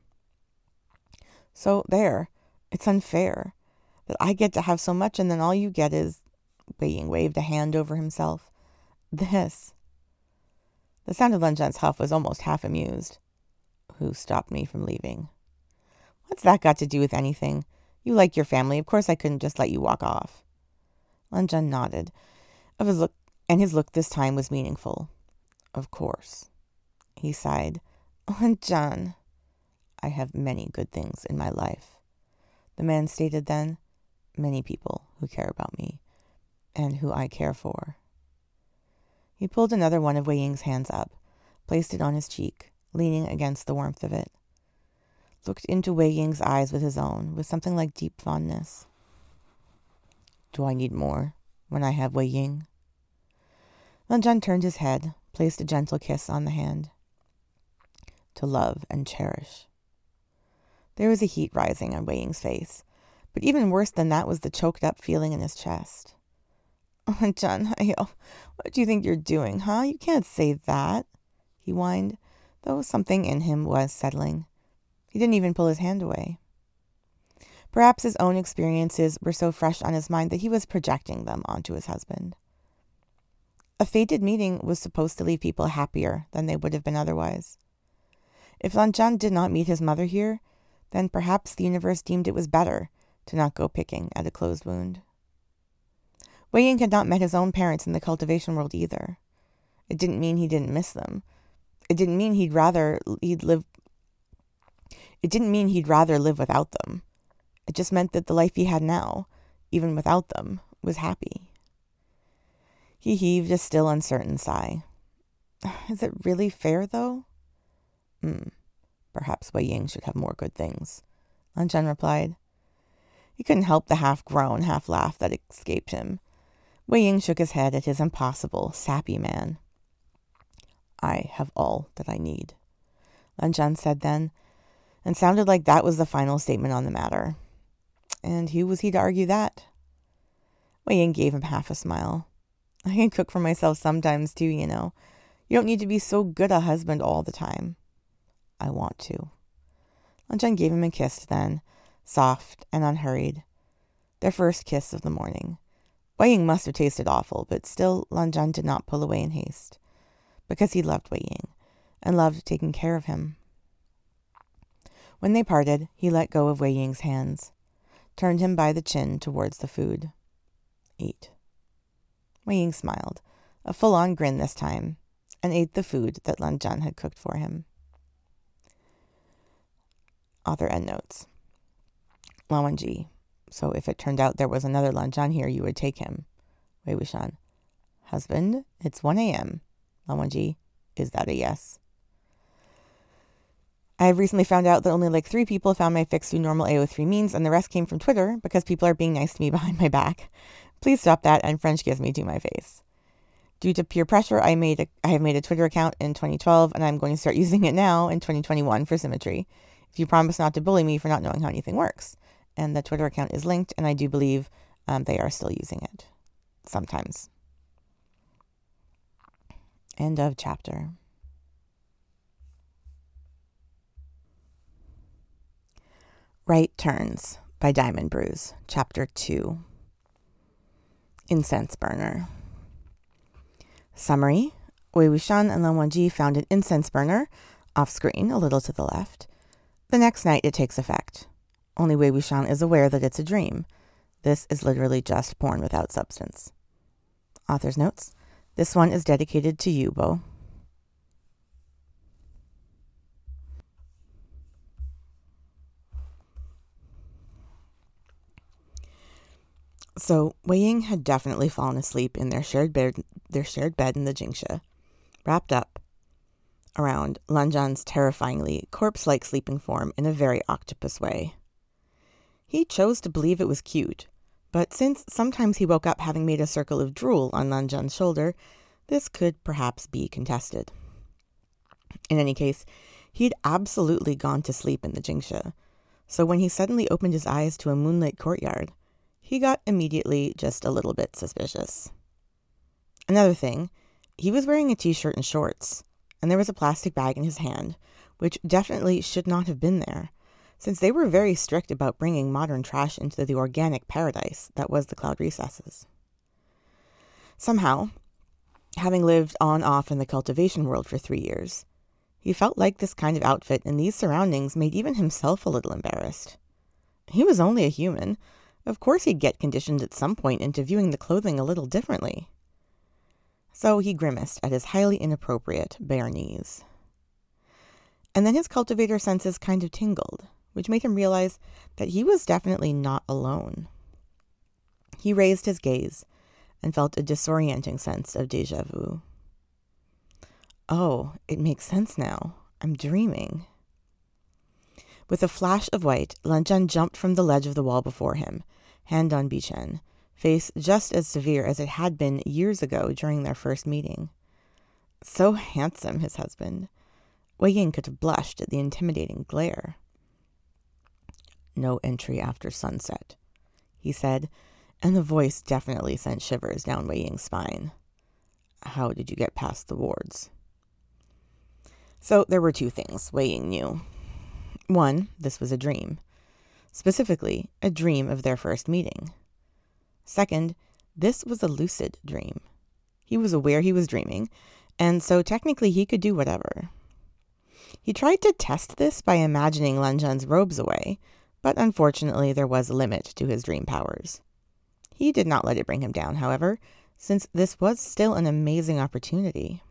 So, there. It's unfair. That I get to have so much and then all you get is... Wei Ying waved a hand over himself. This. The sound of Lanjan's huff was almost half amused. Who stopped me from leaving? What's that got to do with anything? You like your family. Of course I couldn't just let you walk off. Lanjan nodded. Of his look, and his look this time was meaningful. Of course. He sighed. Lanjan. I have many good things in my life. The man stated then. Many people who care about me. And who I care for. He pulled another one of Wei Ying's hands up, placed it on his cheek, leaning against the warmth of it. Looked into Wei Ying's eyes with his own, with something like deep fondness. Do I need more when I have Wei Ying? Lanjan turned his head, placed a gentle kiss on the hand. To love and cherish. There was a heat rising on Wei Ying's face, but even worse than that was the choked up feeling in his chest. Oh, John, what do you think you're doing, huh? You can't say that, he whined, though something in him was settling. He didn't even pull his hand away. Perhaps his own experiences were so fresh on his mind that he was projecting them onto his husband. A fated meeting was supposed to leave people happier than they would have been otherwise. If Lan Zhan did not meet his mother here, then perhaps the universe deemed it was better to not go picking at a closed wound. Wei Ying had not met his own parents in the cultivation world either. It didn't mean he didn't miss them. It didn't mean he'd rather he'd live. It didn't mean he'd rather live without them. It just meant that the life he had now, even without them, was happy. He heaved a still uncertain sigh. Is it really fair, though? Hmm. Perhaps Wei Ying should have more good things, Lan Zhan replied. He couldn't help the half-groan, half-laugh that escaped him. Wei Ying shook his head at his impossible, sappy man. I have all that I need, Lan Zhan said then, and sounded like that was the final statement on the matter. And who was he to argue that? Wei Ying gave him half a smile. I can cook for myself sometimes too, you know. You don't need to be so good a husband all the time. I want to. Lan Zhan gave him a kiss then, soft and unhurried. Their first kiss of the morning. Wei Ying must have tasted awful, but still Lan Zhan did not pull away in haste, because he loved Wei Ying, and loved taking care of him. When they parted, he let go of Wei Ying's hands, turned him by the chin towards the food. Eat. Wei Ying smiled, a full-on grin this time, and ate the food that Lan Zhan had cooked for him. Author endnotes. Lan Wangji. So if it turned out there was another Lan Zhan here, you would take him. Wei Wuxian. Husband, it's one a.m. Lan Wangji. Is that a yes? I have recently found out that only like three people found my fix through normal A O three means, and the rest came from Twitter because people are being nice to me behind my back. Please stop that and French kiss me to my face. Due to peer pressure, I made a, I have made a Twitter account in twenty twelve, and I'm going to start using it now in twenty twenty-one for symmetry. If you promise not to bully me for not knowing how anything works. And the Twitter account is linked, and I do believe um, they are still using it. Sometimes. End of chapter. Right Turns by Diamond Brews, Chapter two. Incense Burner. Summary. Wei Wuxian and Lan Wangji found an incense burner, off-screen, a little to the left. The next night it takes effect. Only Wei Wuxian is aware that it's a dream. This is literally just porn without substance. Author's notes. This one is dedicated to you, Bo. So, Wei Ying had definitely fallen asleep in their shared bed, their shared bed in the Jingsha, wrapped up around Lan Zhan's terrifyingly corpse-like sleeping form in a very octopus way. He chose to believe it was cute, but since sometimes he woke up having made a circle of drool on Lan Zhan's shoulder, this could perhaps be contested. In any case, he'd absolutely gone to sleep in the Jingsha, so when he suddenly opened his eyes to a moonlit courtyard, he got immediately just a little bit suspicious. Another thing, he was wearing a t-shirt and shorts, and there was a plastic bag in his hand, which definitely should not have been there, since they were very strict about bringing modern trash into the organic paradise that was the Cloud Recesses. Somehow, having lived on-off in the cultivation world for three years, he felt like this kind of outfit in these surroundings made even himself a little embarrassed. He was only a human. Of course he'd get conditioned at some point into viewing the clothing a little differently. So he grimaced at his highly inappropriate bare knees. And then his cultivator senses kind of tingled, which made him realize that he was definitely not alone. He raised his gaze and felt a disorienting sense of déjà vu. Oh, it makes sense now. I'm dreaming. With a flash of white, Lan Zhan jumped from the ledge of the wall before him, hand on Bichen, face just as severe as it had been years ago during their first meeting. So handsome, his husband. Wei Ying could have blushed at the intimidating glare. No entry after sunset, he said, and the voice definitely sent shivers down Wei Ying's spine. How did you get past the wards? So there were two things Wei Ying knew. One, this was a dream. Specifically, a dream of their first meeting. Second, this was a lucid dream. He was aware he was dreaming, and so technically he could do whatever. He tried to test this by imagining Lan Zhan's robes away, but unfortunately there was a limit to his dream powers. He did not let it bring him down, however, since this was still an amazing opportunity.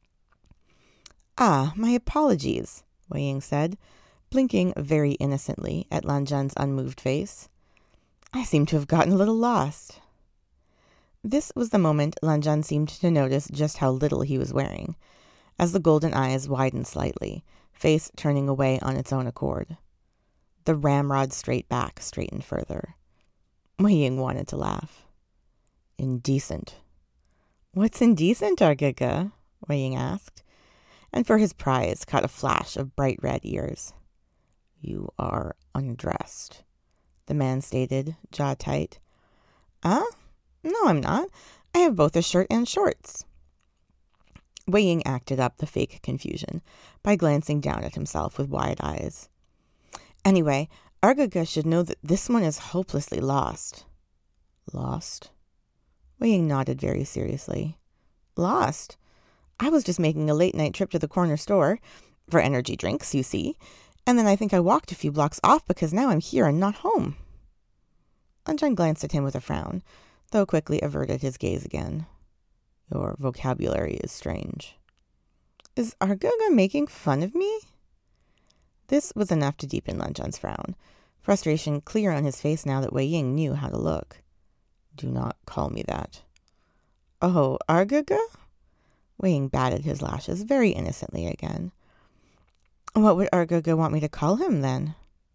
Ah, my apologies, Wei Ying said, blinking very innocently at Lan Zhan's unmoved face. I seem to have gotten a little lost. This was the moment Lan Zhan seemed to notice just how little he was wearing, as the golden eyes widened slightly, face turning away on its own accord. The ramrod straight back straightened further. Wei Ying wanted to laugh. Indecent. What's indecent, Argega? Wei Ying asked, and for his prize caught a flash of bright red ears. You are undressed, the man stated, jaw tight. Ah? No, I'm not. I have both a shirt and shorts. Wei Ying acted up the fake confusion by glancing down at himself with wide eyes. Anyway, Argega should know that this one is hopelessly lost. Lost? Wei Ying nodded very seriously. Lost? I was just making a late-night trip to the corner store, for energy drinks, you see, and then I think I walked a few blocks off because now I'm here and not home. Lan Zhan glanced at him with a frown, though quickly averted his gaze again. Your vocabulary is strange. Is Argega making fun of me? This was enough to deepen Lan Zhan's frown, frustration clear on his face now that Wei Ying knew how to look. Do not call me that. Oh, Argega? Wei Ying batted his lashes very innocently again. What would Argega want me to call him, then?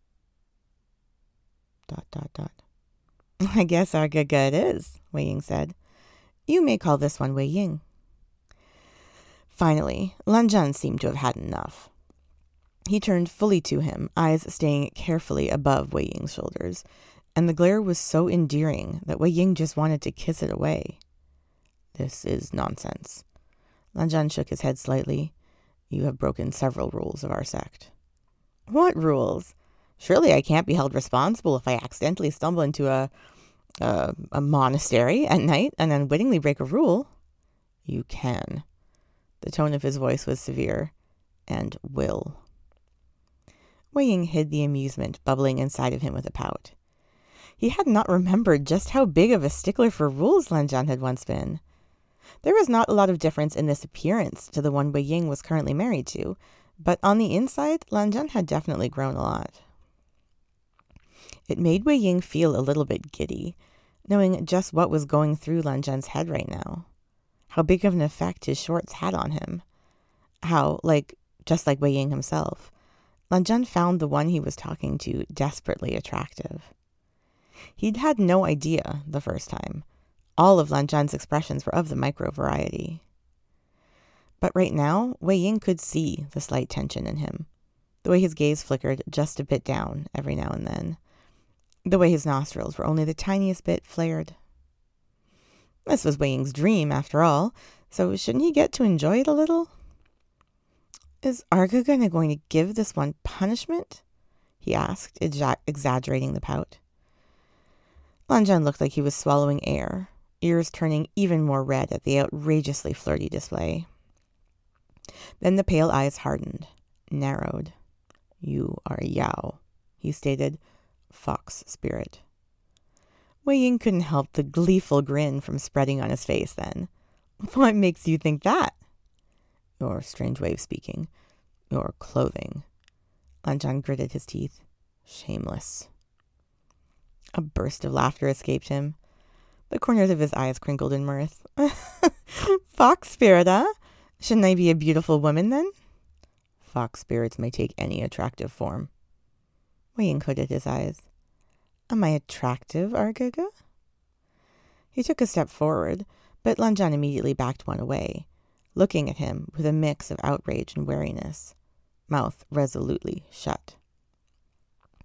Dot, dot, dot. I guess Argega it is, Wei Ying said. You may call this one Wei Ying. Finally, Lan Zhan seemed to have had enough. He turned fully to him, eyes staying carefully above Wei Ying's shoulders, and the glare was so endearing that Wei Ying just wanted to kiss it away. This is nonsense. Lan Zhan shook his head slightly. You have broken several rules of our sect. What rules? Surely I can't be held responsible if I accidentally stumble into a, a, a monastery at night and unwittingly break a rule. You can. The tone of his voice was severe, and will. Wei Ying hid the amusement bubbling inside of him with a pout. He had not remembered just how big of a stickler for rules Lan Zhan had once been. There was not a lot of difference in this appearance to the one Wei Ying was currently married to, but on the inside, Lan Zhan had definitely grown a lot. It made Wei Ying feel a little bit giddy, knowing just what was going through Lan Zhan's head right now. How big of an effect his shorts had on him. How, like, just like Wei Ying himself, Lan Zhan found the one he was talking to desperately attractive. He'd had no idea the first time. All of Lan Zhan's expressions were of the micro variety. But right now, Wei Ying could see the slight tension in him. The way his gaze flickered just a bit down every now and then. The way his nostrils were only the tiniest bit flared. This was Wei Ying's dream, after all, so shouldn't he get to enjoy it a little? Is Argega going to give this one punishment? He asked, exa- exaggerating the pout. Lan Zhan looked like he was swallowing air, ears turning even more red at the outrageously flirty display. Then the pale eyes hardened, narrowed. You are Yao, he stated, fox spirit. Wei Ying couldn't help the gleeful grin from spreading on his face then. What makes you think that? Your strange way of speaking. Your clothing. Lan Zhan gritted his teeth. Shameless. A burst of laughter escaped him. The corners of his eyes crinkled in mirth. Fox spirit, huh? Shouldn't I be a beautiful woman then? Fox spirits may take any attractive form. Wei Ying hooded his eyes. Am I attractive, Argega? He took a step forward, but Lan Zhan immediately backed one away, looking at him with a mix of outrage and wariness, mouth resolutely shut.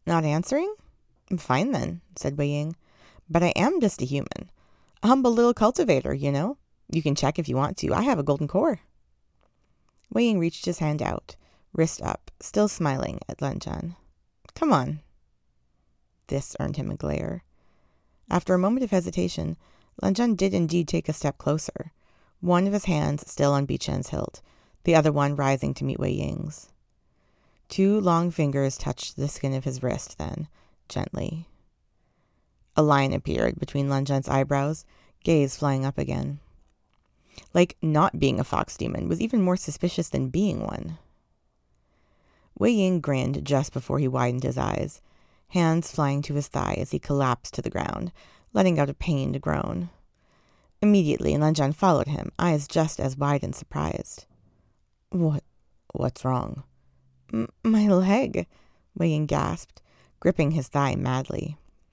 Not answering? Fine then, said Wei Ying. But I am just a human. A humble little cultivator, you know. You can check if you want to. I have a golden core. Wei Ying reached his hand out, wrist up, still smiling at Lan Zhan. Come on. This earned him a glare. After a moment of hesitation, Lan Zhan did indeed take a step closer, one of his hands still on Bi-Chen's hilt, the other one rising to meet Wei Ying's. Two long fingers touched the skin of his wrist then, gently. A line appeared between Lan Zhan's eyebrows, gaze flying up again. Like not being a fox demon was even more suspicious than being one. Wei Ying grinned just before he widened his eyes, hands flying to his thigh as he collapsed to the ground, letting out a pained groan. Immediately, Lan Zhan followed him, eyes just as wide and surprised. What? What's wrong? M- my leg, Wei Ying gasped, gripping his thigh madly.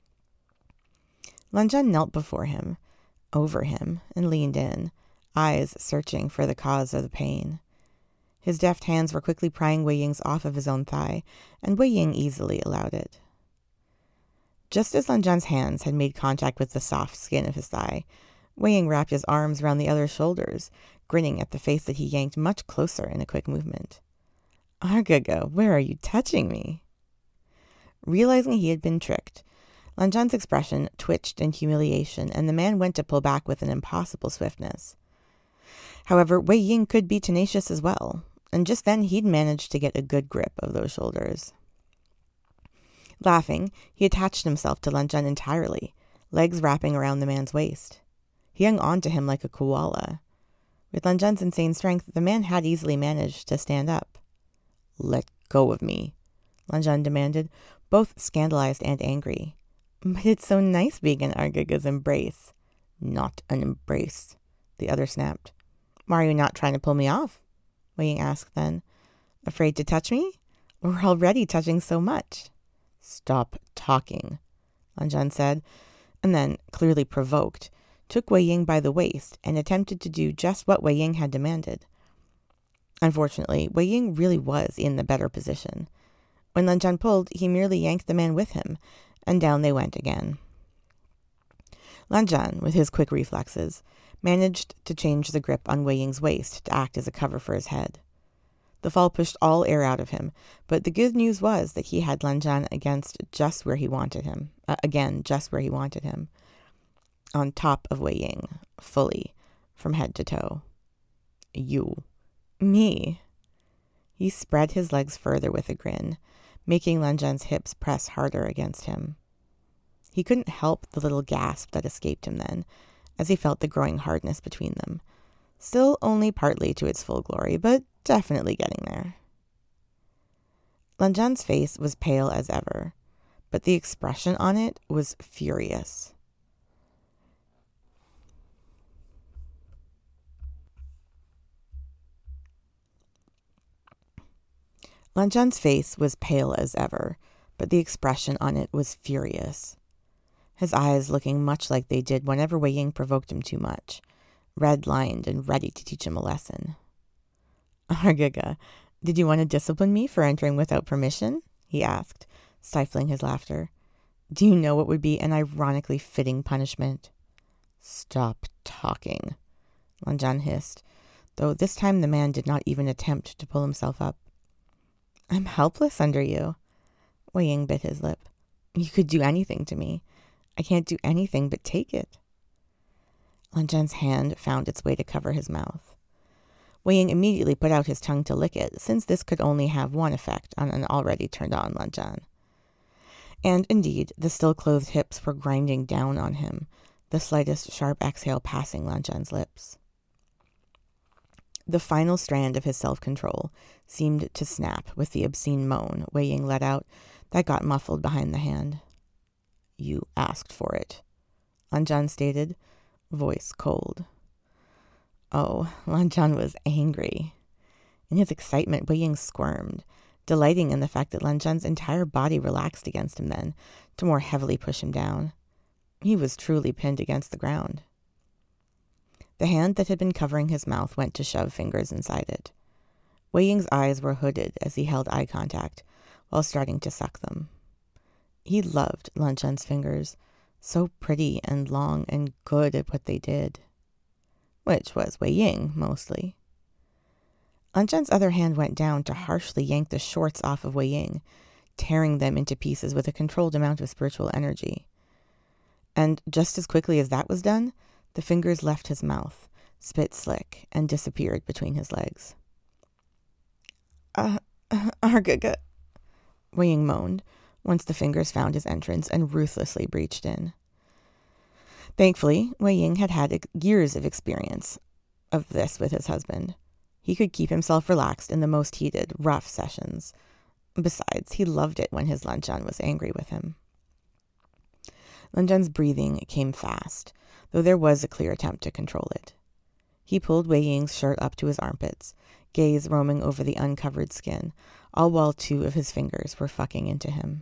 Lan Zhan knelt before him, over him, and leaned in, eyes searching for the cause of the pain. His deft hands were quickly prying Wei Ying's off of his own thigh, and Wei Ying easily allowed it. Just as Lan Zhan's hands had made contact with the soft skin of his thigh, Wei Ying wrapped his arms around the other's shoulders, grinning at the face that he yanked much closer in a quick movement. Argaga, where are you touching me? Realizing he had been tricked, Lan Zhan's expression twitched in humiliation, and the man went to pull back with an impossible swiftness. However, Wei Ying could be tenacious as well, and just then he'd managed to get a good grip of those shoulders. Laughing, he attached himself to Lan Zhan entirely, legs wrapping around the man's waist. He hung on to him like a koala. With Lan Zhan's insane strength, the man had easily managed to stand up. Let go of me, Lan Zhan demanded, both scandalized and angry. But it's so nice being in Argaga's embrace. Not an embrace, the other snapped. Why are you not trying to pull me off? Wei Ying asked then. Afraid to touch me? We're already touching so much. Stop talking, Lan Zhan said, and then, clearly provoked, took Wei Ying by the waist and attempted to do just what Wei Ying had demanded. Unfortunately, Wei Ying really was in the better position. When Lan Zhan pulled, he merely yanked the man with him, and down they went again. Lan Zhan, with his quick reflexes, managed to change the grip on Wei Ying's waist to act as a cover for his head. The fall pushed all air out of him, but the good news was that he had Lan Zhan against just where he wanted him, uh, again, just where he wanted him, on top of Wei Ying, fully, from head to toe. You. Me. He spread his legs further with a grin, making Lan Zhan's hips press harder against him. He couldn't help the little gasp that escaped him then, as he felt the growing hardness between them, still only partly to its full glory, but definitely getting there. Lan Zhan's face was pale as ever, but the expression on it was furious. Lan Zhan's face was pale as ever, but the expression on it was furious. His eyes looking much like they did whenever Wei Ying provoked him too much, red-lined and ready to teach him a lesson. Argaga, did you want to discipline me for entering without permission? He asked, stifling his laughter. Do you know what would be an ironically fitting punishment? Stop talking, Lan Zhan hissed, though this time the man did not even attempt to pull himself up. I'm helpless under you. Wei Ying bit his lip. You could do anything to me. I can't do anything but take it. Lan Zhan's hand found its way to cover his mouth. Wei Ying immediately put out his tongue to lick it, since this could only have one effect on an already turned-on Lan Zhan. And indeed, the still-clothed hips were grinding down on him, the slightest sharp exhale passing Lan Zhan's lips. The final strand of his self-control seemed to snap with the obscene moan Wei Ying let out that got muffled behind the hand. You asked for it, Lan Zhan stated, voice cold. Oh, Lan Zhan was angry. In his excitement, Wei Ying squirmed, delighting in the fact that Lan Zhan's entire body relaxed against him then, to more heavily push him down. He was truly pinned against the ground. The hand that had been covering his mouth went to shove fingers inside it. Wei Ying's eyes were hooded as he held eye contact, while starting to suck them. He loved Lan Zhan's fingers, so pretty and long and good at what they did. Which was Wei Ying, mostly. Lan Zhan's other hand went down to harshly yank the shorts off of Wei Ying, tearing them into pieces with a controlled amount of spiritual energy. And just as quickly as that was done, the fingers left his mouth, spit slick, and disappeared between his legs. Uh, uh Argaga, Wei Ying moaned, once the fingers found his entrance and ruthlessly breached in. Thankfully, Wei Ying had had years of experience of this with his husband. He could keep himself relaxed in the most heated, rough sessions. Besides, he loved it when his Lan Zhan was angry with him. Lan Zhan's breathing came fast, though there was a clear attempt to control it. He pulled Wei Ying's shirt up to his armpits, gaze roaming over the uncovered skin, all while two of his fingers were fucking into him.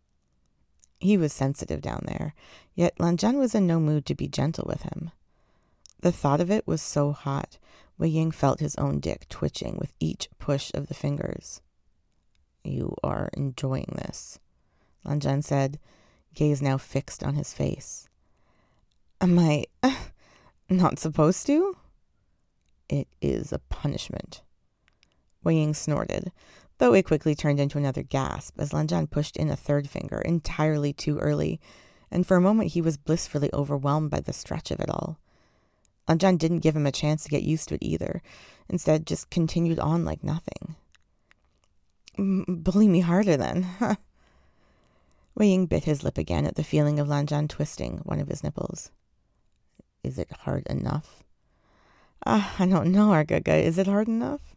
He was sensitive down there, yet Lan Zhan was in no mood to be gentle with him. The thought of it was so hot, Wei Ying felt his own dick twitching with each push of the fingers. "You are enjoying this," Lan Zhan said, gaze now fixed on his face. "Am I uh, not supposed to?" "It is a punishment." Wei Ying snorted, though it quickly turned into another gasp as Lan Zhan pushed in a third finger entirely too early, and for a moment he was blissfully overwhelmed by the stretch of it all. Lan Zhan didn't give him a chance to get used to it either, instead just continued on like nothing. "Bully me harder then." Wei Ying bit his lip again at the feeling of Lan Zhan twisting one of his nipples. "Is it hard enough?" Ah, I don't know, Argaga. Is it hard enough?"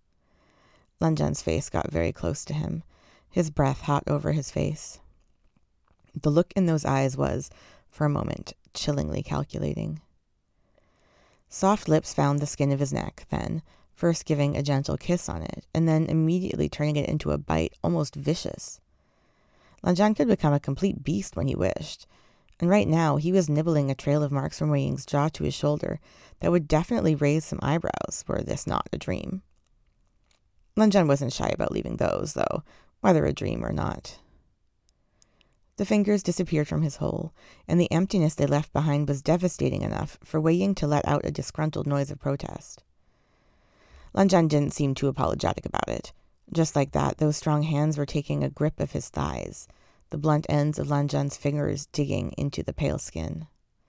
Lan Zhan's face got very close to him, his breath hot over his face. The look in those eyes was, for a moment, chillingly calculating. Soft lips found the skin of his neck, then, first giving a gentle kiss on it, and then immediately turning it into a bite almost vicious. Lan Zhan could become a complete beast when he wished, and right now he was nibbling a trail of marks from Wei Ying's jaw to his shoulder that would definitely raise some eyebrows, were this not a dream. Lan Zhan wasn't shy about leaving those, though, whether a dream or not. The fingers disappeared from his hole, and the emptiness they left behind was devastating enough for Wei Ying to let out a disgruntled noise of protest. Lan Zhan didn't seem too apologetic about it. Just like that, those strong hands were taking a grip of his thighs, the blunt ends of Lan Zhan's fingers digging into the pale skin.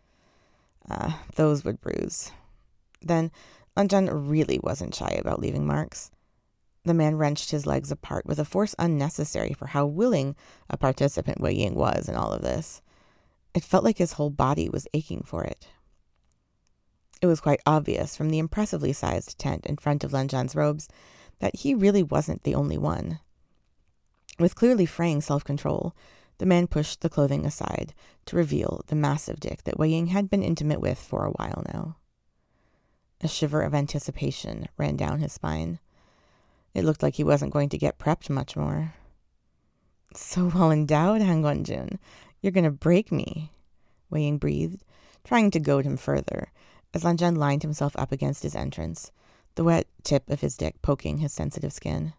Ah, uh, those would bruise. Then, Lan Zhan really wasn't shy about leaving marks. The man wrenched his legs apart with a force unnecessary for how willing a participant Wei Ying was in all of this. It felt like his whole body was aching for it. It was quite obvious from the impressively sized tent in front of Lan Zhan's robes that he really wasn't the only one. With clearly fraying self-control, the man pushed the clothing aside to reveal the massive dick that Wei Ying had been intimate with for a while now. A shiver of anticipation ran down his spine. It looked like he wasn't going to get prepped much more. "So well endowed, Han Guangjun. You're going to break me," Wei Ying breathed, trying to goad him further, as Lan Zhan lined himself up against his entrance, the wet tip of his dick poking his sensitive skin.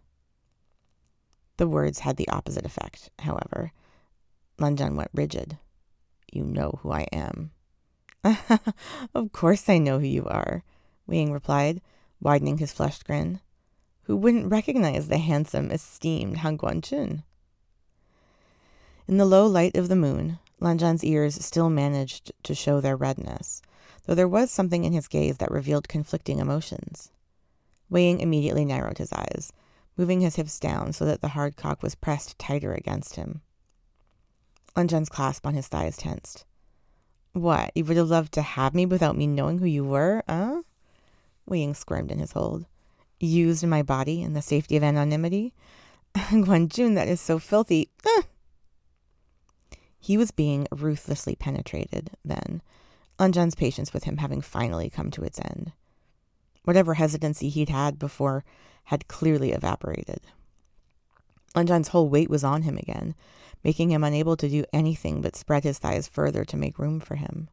The words had the opposite effect, however. Lan Zhan went rigid. "You know who I am." "Of course I know who you are," Wei Ying replied, widening his flushed grin. Who wouldn't recognize the handsome, esteemed Han Guangjun? In the low light of the moon, Lan Zhan's ears still managed to show their redness, though there was something in his gaze that revealed conflicting emotions. Wei Ying immediately narrowed his eyes, moving his hips down so that the hard cock was pressed tighter against him. Lan Zhan's clasp on his thighs tensed. "What, you would have loved to have me without me knowing who you were, huh?" Wei Ying squirmed in his hold. "Used my body in the safety of anonymity? Guangjun, that is so filthy. Ah! He was being ruthlessly penetrated, then, Lan Zhan's patience with him having finally come to its end. Whatever hesitancy he'd had before had clearly evaporated. Lan Zhan's whole weight was on him again, making him unable to do anything but spread his thighs further to make room for him.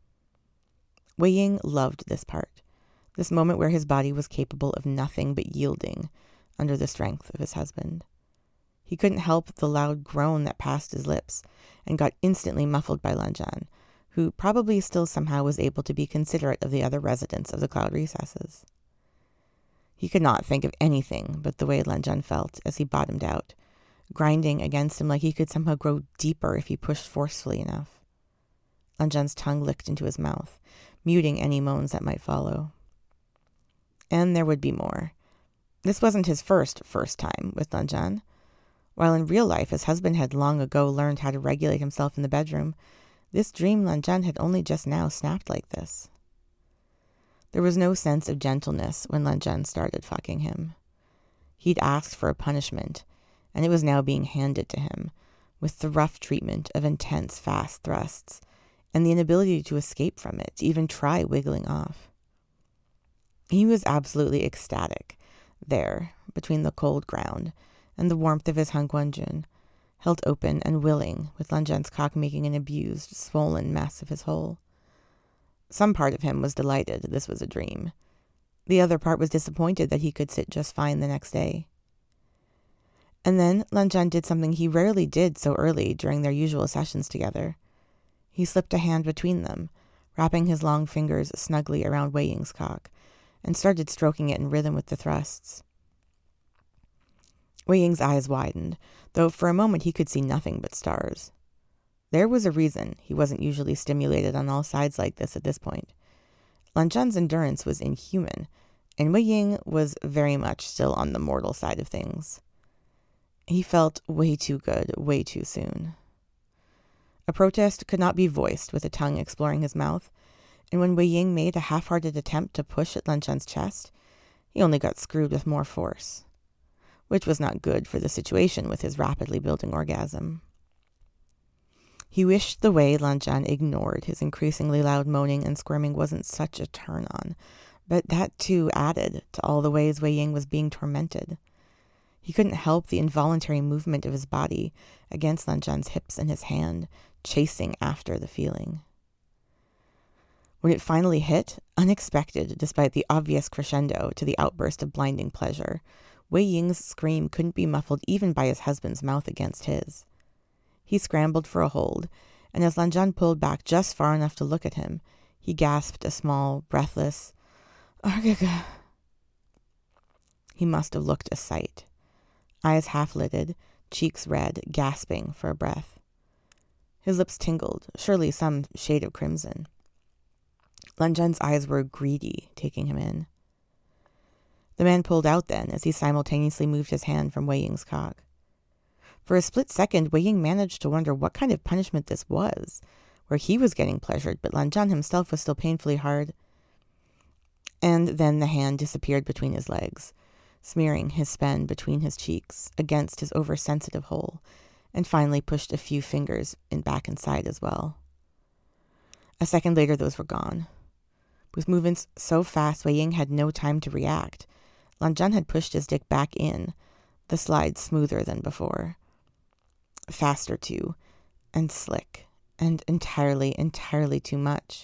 Wei Ying loved this part, this moment where his body was capable of nothing but yielding under the strength of his husband. He couldn't help the loud groan that passed his lips and got instantly muffled by Lan Zhan, who probably still somehow was able to be considerate of the other residents of the cloud recesses. He could not think of anything but the way Lan Zhan felt as he bottomed out, grinding against him like he could somehow grow deeper if he pushed forcefully enough. Lan Zhan's tongue licked into his mouth, muting any moans that might follow. And there would be more. This wasn't his first first time with Lan Zhan. While in real life his husband had long ago learned how to regulate himself in the bedroom, this dream Lan Zhan had only just now snapped like this. There was no sense of gentleness when Lan Zhan started fucking him. He'd asked for a punishment, and it was now being handed to him, with the rough treatment of intense, fast thrusts, and the inability to escape from it, to even try wiggling off. He was absolutely ecstatic, there, between the cold ground and the warmth of his Hangguanjun, held open and willing, with Lan Zhan's cock making an abused, swollen mess of his hole. Some part of him was delighted this was a dream. The other part was disappointed that he could sit just fine the next day. And then Lan Zhan did something he rarely did so early during their usual sessions together. He slipped a hand between them, wrapping his long fingers snugly around Wei Ying's cock, and started stroking it in rhythm with the thrusts. Wei Ying's eyes widened, though for a moment he could see nothing but stars. There was a reason he wasn't usually stimulated on all sides like this at this point. Lan Zhan's endurance was inhuman, and Wei Ying was very much still on the mortal side of things. He felt way too good, way too soon. A protest could not be voiced with a tongue exploring his mouth, and when Wei Ying made a half-hearted attempt to push at Lan Zhan's chest, he only got screwed with more force, which was not good for the situation with his rapidly building orgasm. He wished the way Lan Zhan ignored his increasingly loud moaning and squirming wasn't such a turn-on, but that too added to all the ways Wei Ying was being tormented. He couldn't help the involuntary movement of his body against Lan Zhan's hips and his hand, chasing after the feeling. When it finally hit, unexpected despite the obvious crescendo to the outburst of blinding pleasure, Wei Ying's scream couldn't be muffled even by his husband's mouth against his. He scrambled for a hold, and as Lan Zhan pulled back just far enough to look at him, he gasped a small, breathless, "Argaga." He must have looked a sight. Eyes half-lidded, cheeks red, gasping for a breath. His lips tingled, surely some shade of crimson. Lan Zhan's eyes were greedy, taking him in. The man pulled out then, as he simultaneously moved his hand from Wei Ying's cock. For a split second, Wei Ying managed to wonder what kind of punishment this was, where he was getting pleasured, but Lan Zhan himself was still painfully hard. And then the hand disappeared between his legs, smearing his spen between his cheeks against his oversensitive hole, and finally pushed a few fingers in back inside as well. A second later, those were gone. With movements so fast, Wei Ying had no time to react. Lan Zhan had pushed his dick back in, the slide smoother than before. Faster, too, and slick, and entirely, entirely too much.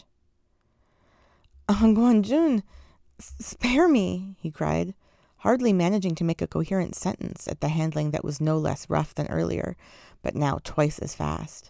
"Hangguanjun, spare me," he cried, hardly managing to make a coherent sentence at the handling that was no less rough than earlier, but now twice as fast.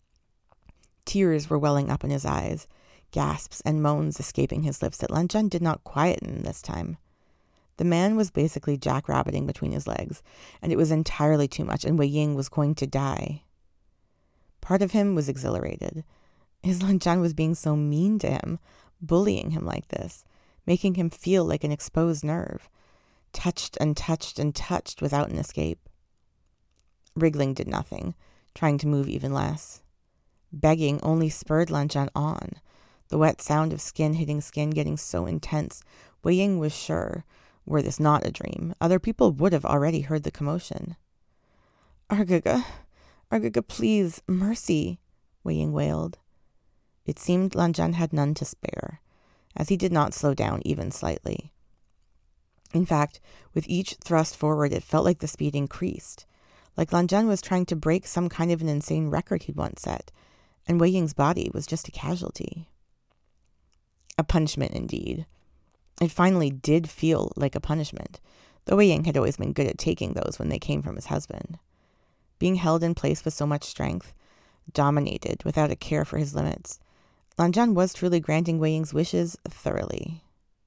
Tears were welling up in his eyes, gasps and moans escaping his lips that Lan Zhan did not quieten this time. The man was basically jackrabbiting between his legs, and it was entirely too much, and Wei Ying was going to die. Part of him was exhilarated. His Lan Zhan was being so mean to him, bullying him like this, making him feel like an exposed nerve, touched and touched and touched without an escape. Wriggling did nothing, trying to move even less. Begging only spurred Lan Zhan on, the wet sound of skin hitting skin getting so intense, Wei Ying was sure, were this not a dream, other people would have already heard the commotion. "Argaga, Argaga, please, mercy," Wei Ying wailed. It seemed Lan Zhan had none to spare, as he did not slow down even slightly. In fact, with each thrust forward, it felt like the speed increased, like Lan Zhan was trying to break some kind of an insane record he'd once set, and Wei Ying's body was just a casualty. A punishment, indeed. It finally did feel like a punishment, though Wei Ying had always been good at taking those when they came from his husband. being held in place with so much strength, dominated without a care for his limits. Lan Zhan was truly granting Wei Ying's wishes thoroughly.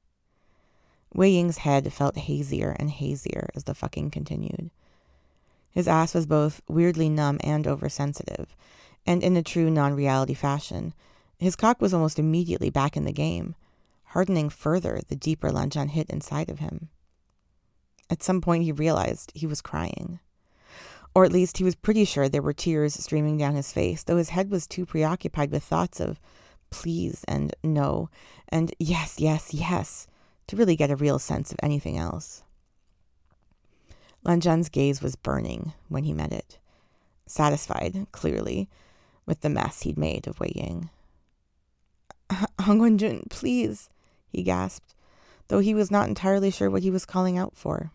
Wei Ying's head felt hazier and hazier as the fucking continued. His ass was both weirdly numb and oversensitive, and in a true non-reality fashion, his cock was almost immediately back in the game, hardening further the deeper Lan Zhan hit inside of him. At some point he realized he was crying. Or at least he was pretty sure there were tears streaming down his face, though his head was too preoccupied with thoughts of please and no and yes, yes, yes to really get a real sense of anything else. Lan Zhan's gaze was burning when he met it, satisfied, clearly, with the mess he'd made of Wei Ying. "Han Guanjun, please," he gasped, though he was not entirely sure what he was calling out for.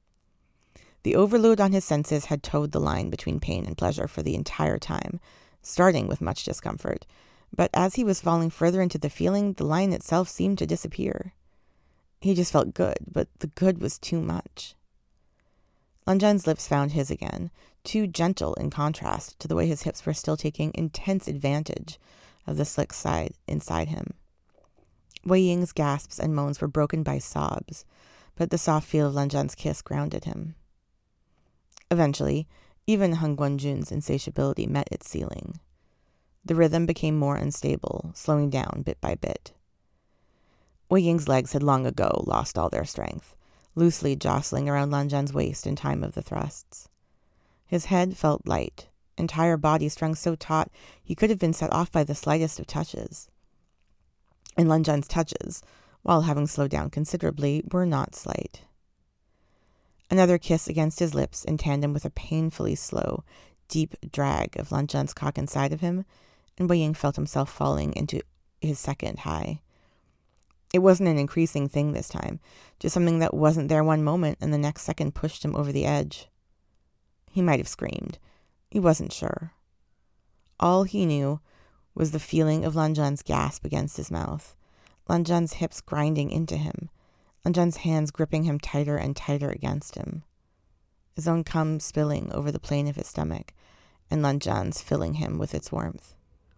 The overload on his senses had towed the line between pain and pleasure for the entire time, starting with much discomfort, but as he was falling further into the feeling, the line itself seemed to disappear. He just felt good, but the good was too much. Lan Zhan's lips found his again, too gentle in contrast to the way his hips were still taking intense advantage of the slick side inside him. Wei Ying's gasps and moans were broken by sobs, but the soft feel of Lan Zhan's kiss grounded him. Eventually, even Han Guanjun's insatiability met its ceiling. The rhythm became more unstable, slowing down bit by bit. Wei Ying's legs had long ago lost all their strength, loosely jostling around Lan Zhan's waist in time of the thrusts. His head felt light, entire body strung so taut he could have been set off by the slightest of touches. And Lan Zhan's touches, while having slowed down considerably, were not slight. Another kiss against his lips in tandem with a painfully slow, deep drag of Lan Zhan's cock inside of him, and Wei Ying felt himself falling into his second high. It wasn't an increasing thing this time, just something that wasn't there one moment and the next second pushed him over the edge. He might have screamed. He wasn't sure. All he knew was the feeling of Lan Zhan's gasp against his mouth, Lan Zhan's hips grinding into him, Lan Zhan's hands gripping him tighter and tighter against him, his own cum spilling over the plane of his stomach, and Lan Zhan's filling him with its warmth.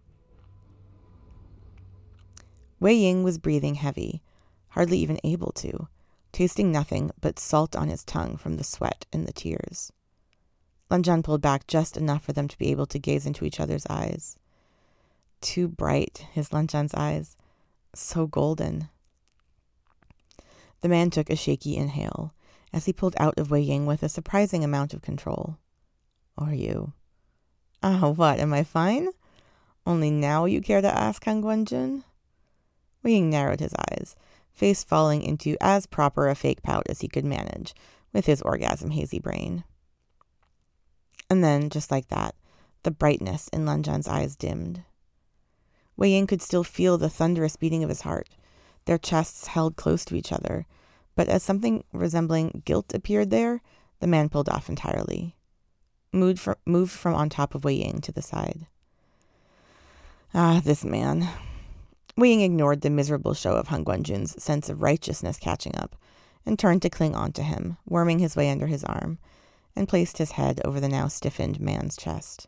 Wei Ying was breathing heavy, hardly even able to, tasting nothing but salt on his tongue from the sweat and the tears. Lan Zhan pulled back just enough for them to be able to gaze into each other's eyes. Too bright, his Lan Zhan's eyes, so golden. The man took a shaky inhale as he pulled out of Wei Ying with a surprising amount of control. Are you? Ah, oh, what, am I fine? Only now you care to ask, Han Guanjun? Wei Ying narrowed his eyes, face falling into as proper a fake pout as he could manage with his orgasm-hazy brain. And then, just like that, the brightness in Lan Zhan's eyes dimmed. Wei Ying could still feel the thunderous beating of his heart, their chests held close to each other, but as something resembling guilt appeared there, the man pulled off entirely, moved from, moved from on top of Wei Ying to the side. Ah, this man. Wei Ying ignored the miserable show of Han Guanjun's sense of righteousness catching up, and turned to cling on to him, worming his way under his arm, and placed his head over the now stiffened man's chest.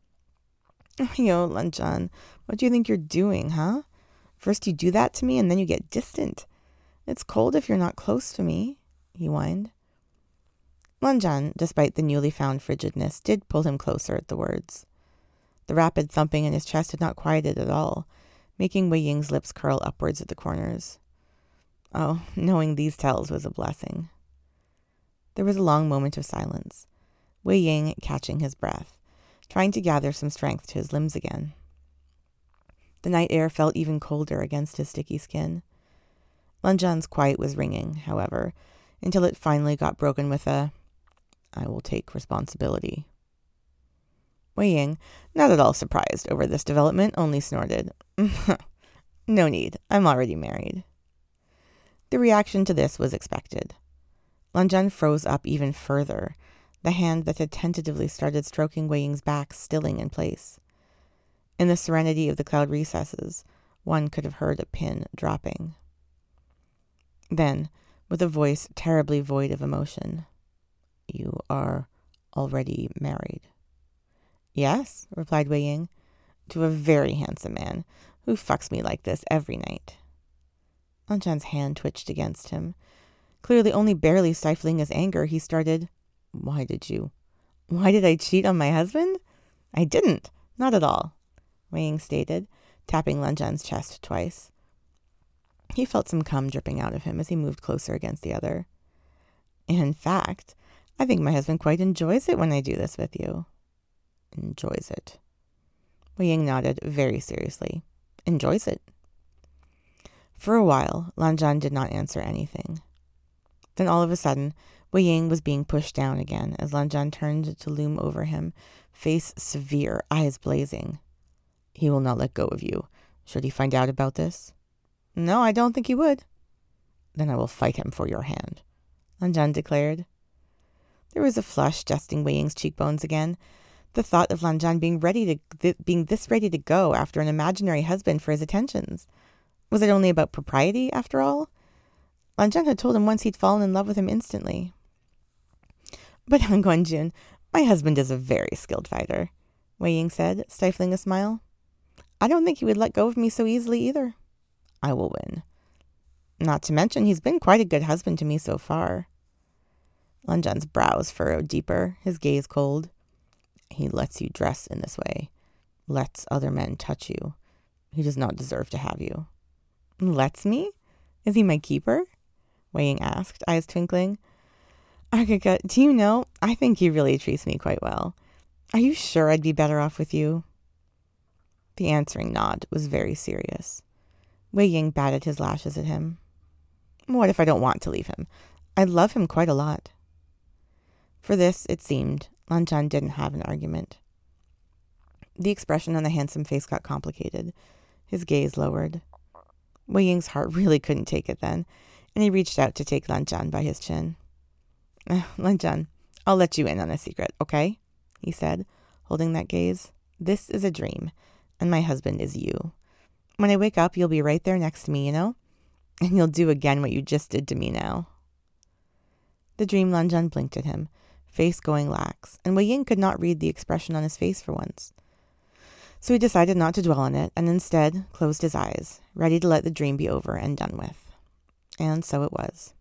Yo, Lan Zhan, what do you think you're doing, huh? First you do that to me, and then you get distant. It's cold if you're not close to me, he whined. Lan Zhan, despite the newly found frigidness, did pull him closer at the words. The rapid thumping in his chest had not quieted at all, making Wei Ying's lips curl upwards at the corners. Oh, knowing these tells was a blessing. There was a long moment of silence, Wei Ying catching his breath, trying to gather some strength to his limbs again. The night air felt even colder against his sticky skin. Lan Zhan's quiet was ringing, however, until it finally got broken with a, "I will take responsibility." Wei Ying, not at all surprised over this development, only snorted. "No need, I'm already married." The reaction to this was expected. Lan Zhan froze up even further, the hand that had tentatively started stroking Wei Ying's back stilling in place. In the serenity of the cloud recesses, one could have heard a pin dropping. Then, with a voice terribly void of emotion, "You are already married." Yes, replied Wei Ying, to a very handsome man who fucks me like this every night. Lan Zhan's hand twitched against him. Clearly only barely stifling his anger, he started, Why did you? Why did I cheat on my husband? I didn't. Not at all, Wei Ying stated, tapping Lan Zhan's chest twice. He felt some cum dripping out of him as he moved closer against the other. In fact, I think my husband quite enjoys it when I do this with you. Enjoys it. Wei Ying nodded very seriously. Enjoys it. For a while, Lan Zhan did not answer anything. Then all of a sudden, Wei Ying was being pushed down again as Lan Zhan turned to loom over him, face severe, eyes blazing. He will not let go of you. Should he find out about this? No, I don't think he would. Then I will fight him for your hand, Lan Zhan declared. There was a flush dusting Wei Ying's cheekbones again. The thought of Lan Zhan being ready to th- being this ready to go after an imaginary husband for his attentions. Was it only about propriety, after all? Lan Zhan had told him once he'd fallen in love with him instantly. But Han Guanjun, my husband is a very skilled fighter, Wei Ying said, stifling a smile. I don't think he would let go of me so easily either. I will win. Not to mention he's been quite a good husband to me so far. Lan Zhan's brows furrowed deeper, his gaze cold. He lets you dress in this way. Lets other men touch you. He does not deserve to have you. Lets me? Is he my keeper? Wei Ying asked, eyes twinkling. Arkika, do you know, I think he really treats me quite well. Are you sure I'd be better off with you? The answering nod was very serious. Wei Ying batted his lashes at him. What if I don't want to leave him? I love him quite a lot. For this, it seemed, Lan Zhan didn't have an argument. The expression on the handsome face got complicated. His gaze lowered. Wei Ying's heart really couldn't take it then, and he reached out to take Lan Zhan by his chin. Lan Zhan, I'll let you in on a secret, okay? He said, holding that gaze. This is a dream, and my husband is you. When I wake up, you'll be right there next to me, you know? And you'll do again what you just did to me now. The dream Lan Zhan blinked at him, face going lax, and Wei Ying could not read the expression on his face for once. So he decided not to dwell on it, and instead closed his eyes, ready to let the dream be over and done with. And so it was.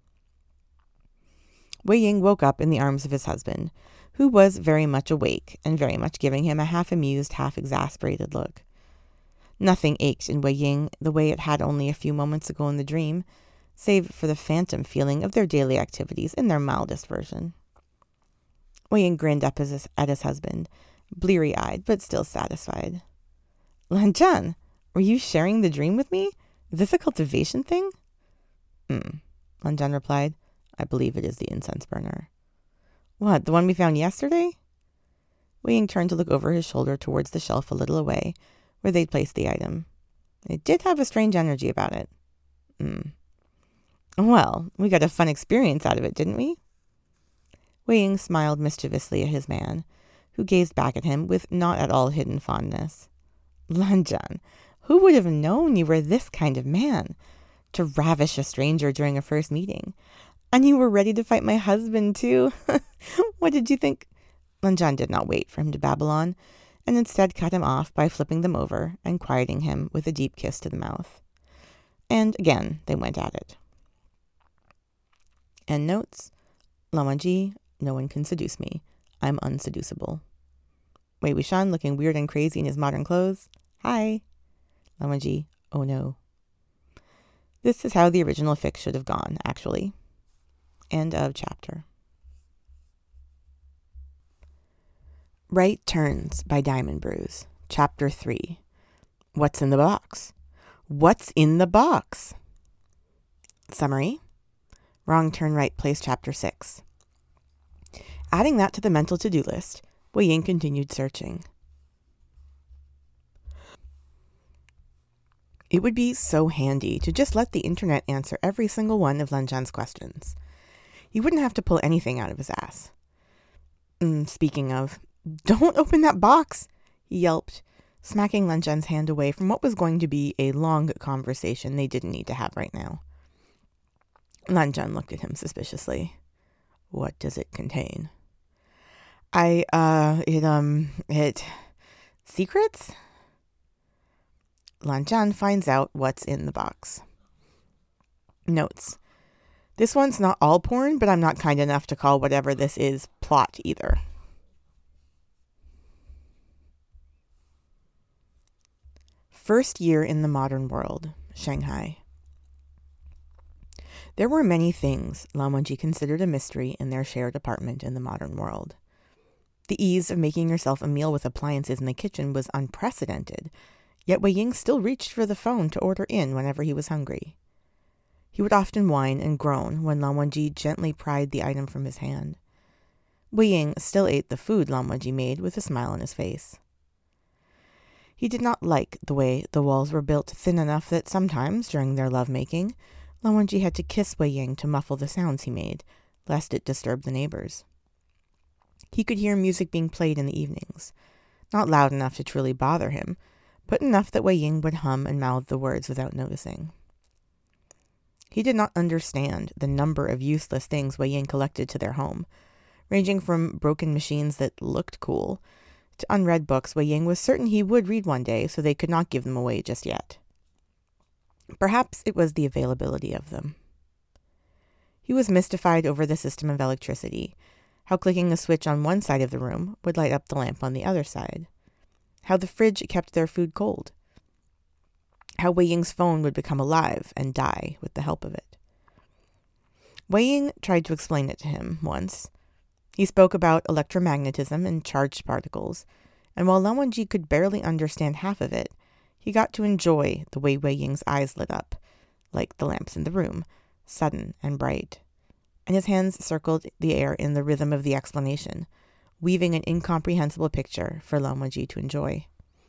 Wei Ying woke up in the arms of his husband, who was very much awake and very much giving him a half-amused, half-exasperated look. Nothing ached in Wei Ying the way it had only a few moments ago in the dream, save for the phantom feeling of their daily activities in their mildest version. Wei Ying grinned up at his, at his husband, bleary-eyed but still satisfied. Lan Zhan, were you sharing the dream with me? Is this a cultivation thing? Hmm, Lan Zhan replied. I believe it is the incense burner. What, the one we found yesterday? Wei Ying turned to look over his shoulder towards the shelf a little away, where they'd placed the item. It did have a strange energy about it. Hmm. Well, we got a fun experience out of it, didn't we? Wei Ying smiled mischievously at his man, who gazed back at him with not at all hidden fondness. Lan Zhan, who would have known you were this kind of man? To ravish a stranger during a first meeting. And you were ready to fight my husband, too. What did you think? Lan Zhan did not wait for him to babble on, and instead cut him off by flipping them over and quieting him with a deep kiss to the mouth. And again, they went at it. End notes. Lan Wangji, no one can seduce me. I'm unseducible. Wei Wuxian, looking weird and crazy in his modern clothes. Hi. Lan Wangji, oh no. This is how the original fic should have gone, actually. End of chapter. Right Turns by Diamond Brews. Chapter three. What's in the box? What's in the box? Summary. Wrong Turn Right Place Chapter six. Adding that to the mental to-do list, Wei Ying continued searching. It would be so handy to just let the internet answer every single one of Lan Zhan's questions. He wouldn't have to pull anything out of his ass. Mm, speaking of, don't open that box, he yelped, smacking Lan Zhan's hand away from what was going to be a long conversation they didn't need to have right now. Lan Zhan looked at him suspiciously. What does it contain? I, uh, it, um, it, secrets? Lan Zhan finds out what's in the box. Notes. This one's not all porn, but I'm not kind enough to call whatever this is plot either. First year in the modern world, Shanghai. There were many things Lan Wangji considered a mystery in their shared apartment in the modern world. The ease of making yourself a meal with appliances in the kitchen was unprecedented, yet Wei Ying still reached for the phone to order in whenever he was hungry. He would often whine and groan when Lan Wangji gently pried the item from his hand. Wei Ying still ate the food Lan Wangji made with a smile on his face. He did not like the way the walls were built thin enough that sometimes, during their lovemaking, Lan Wangji had to kiss Wei Ying to muffle the sounds he made, lest it disturb the neighbors. He could hear music being played in the evenings, not loud enough to truly bother him, but enough that Wei Ying would hum and mouth the words without noticing. He did not understand the number of useless things Wei Ying collected to their home, ranging from broken machines that looked cool to unread books Wei Ying was certain he would read one day, so they could not give them away just yet. Perhaps it was the availability of them. He was mystified over the system of electricity, how clicking a switch on one side of the room would light up the lamp on the other side, how the fridge kept their food cold, how Wei Ying's phone would become alive and die with the help of it. Wei Ying tried to explain it to him once. He spoke about electromagnetism and charged particles, and while Lan Wangji could barely understand half of it, he got to enjoy the way Wei Ying's eyes lit up, like the lamps in the room, sudden and bright, and his hands circled the air in the rhythm of the explanation, weaving an incomprehensible picture for Lan Wangji to enjoy.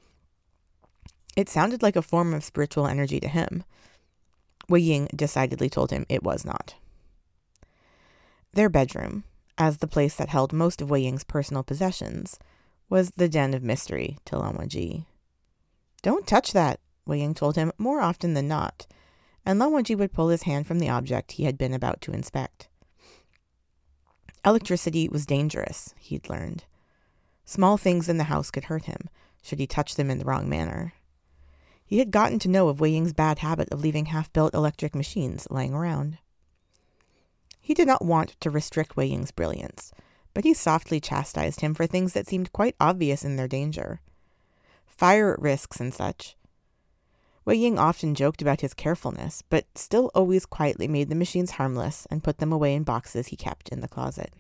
It sounded like a form of spiritual energy to him. Wei Ying decidedly told him it was not. Their bedroom, as the place that held most of Wei Ying's personal possessions, was the den of mystery to Lan Wangji. "Don't touch that," Wei Ying told him more often than not, and Lan Wangji would pull his hand from the object he had been about to inspect. Electricity was dangerous, he'd learned. Small things in the house could hurt him, should he touch them in the wrong manner. He had gotten to know of Wei Ying's bad habit of leaving half-built electric machines lying around. He did not want to restrict Wei Ying's brilliance, but he softly chastised him for things that seemed quite obvious in their danger. Fire risks and such. Wei Ying often joked about his carefulness, but still always quietly made the machines harmless and put them away in boxes he kept in the closet.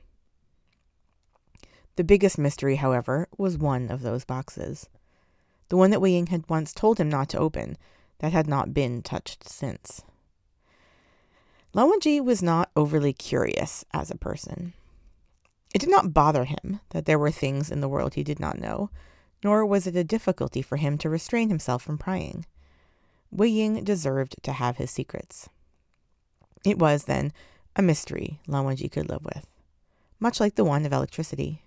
The biggest mystery, however, was one of those boxes. The one that Wei Ying had once told him not to open, that had not been touched since. Lan Wangji was not overly curious as a person. It did not bother him that there were things in the world he did not know, nor was it a difficulty for him to restrain himself from prying. Wei Ying deserved to have his secrets. It was, then, a mystery Lan Wangji could live with, much like the one of electricity.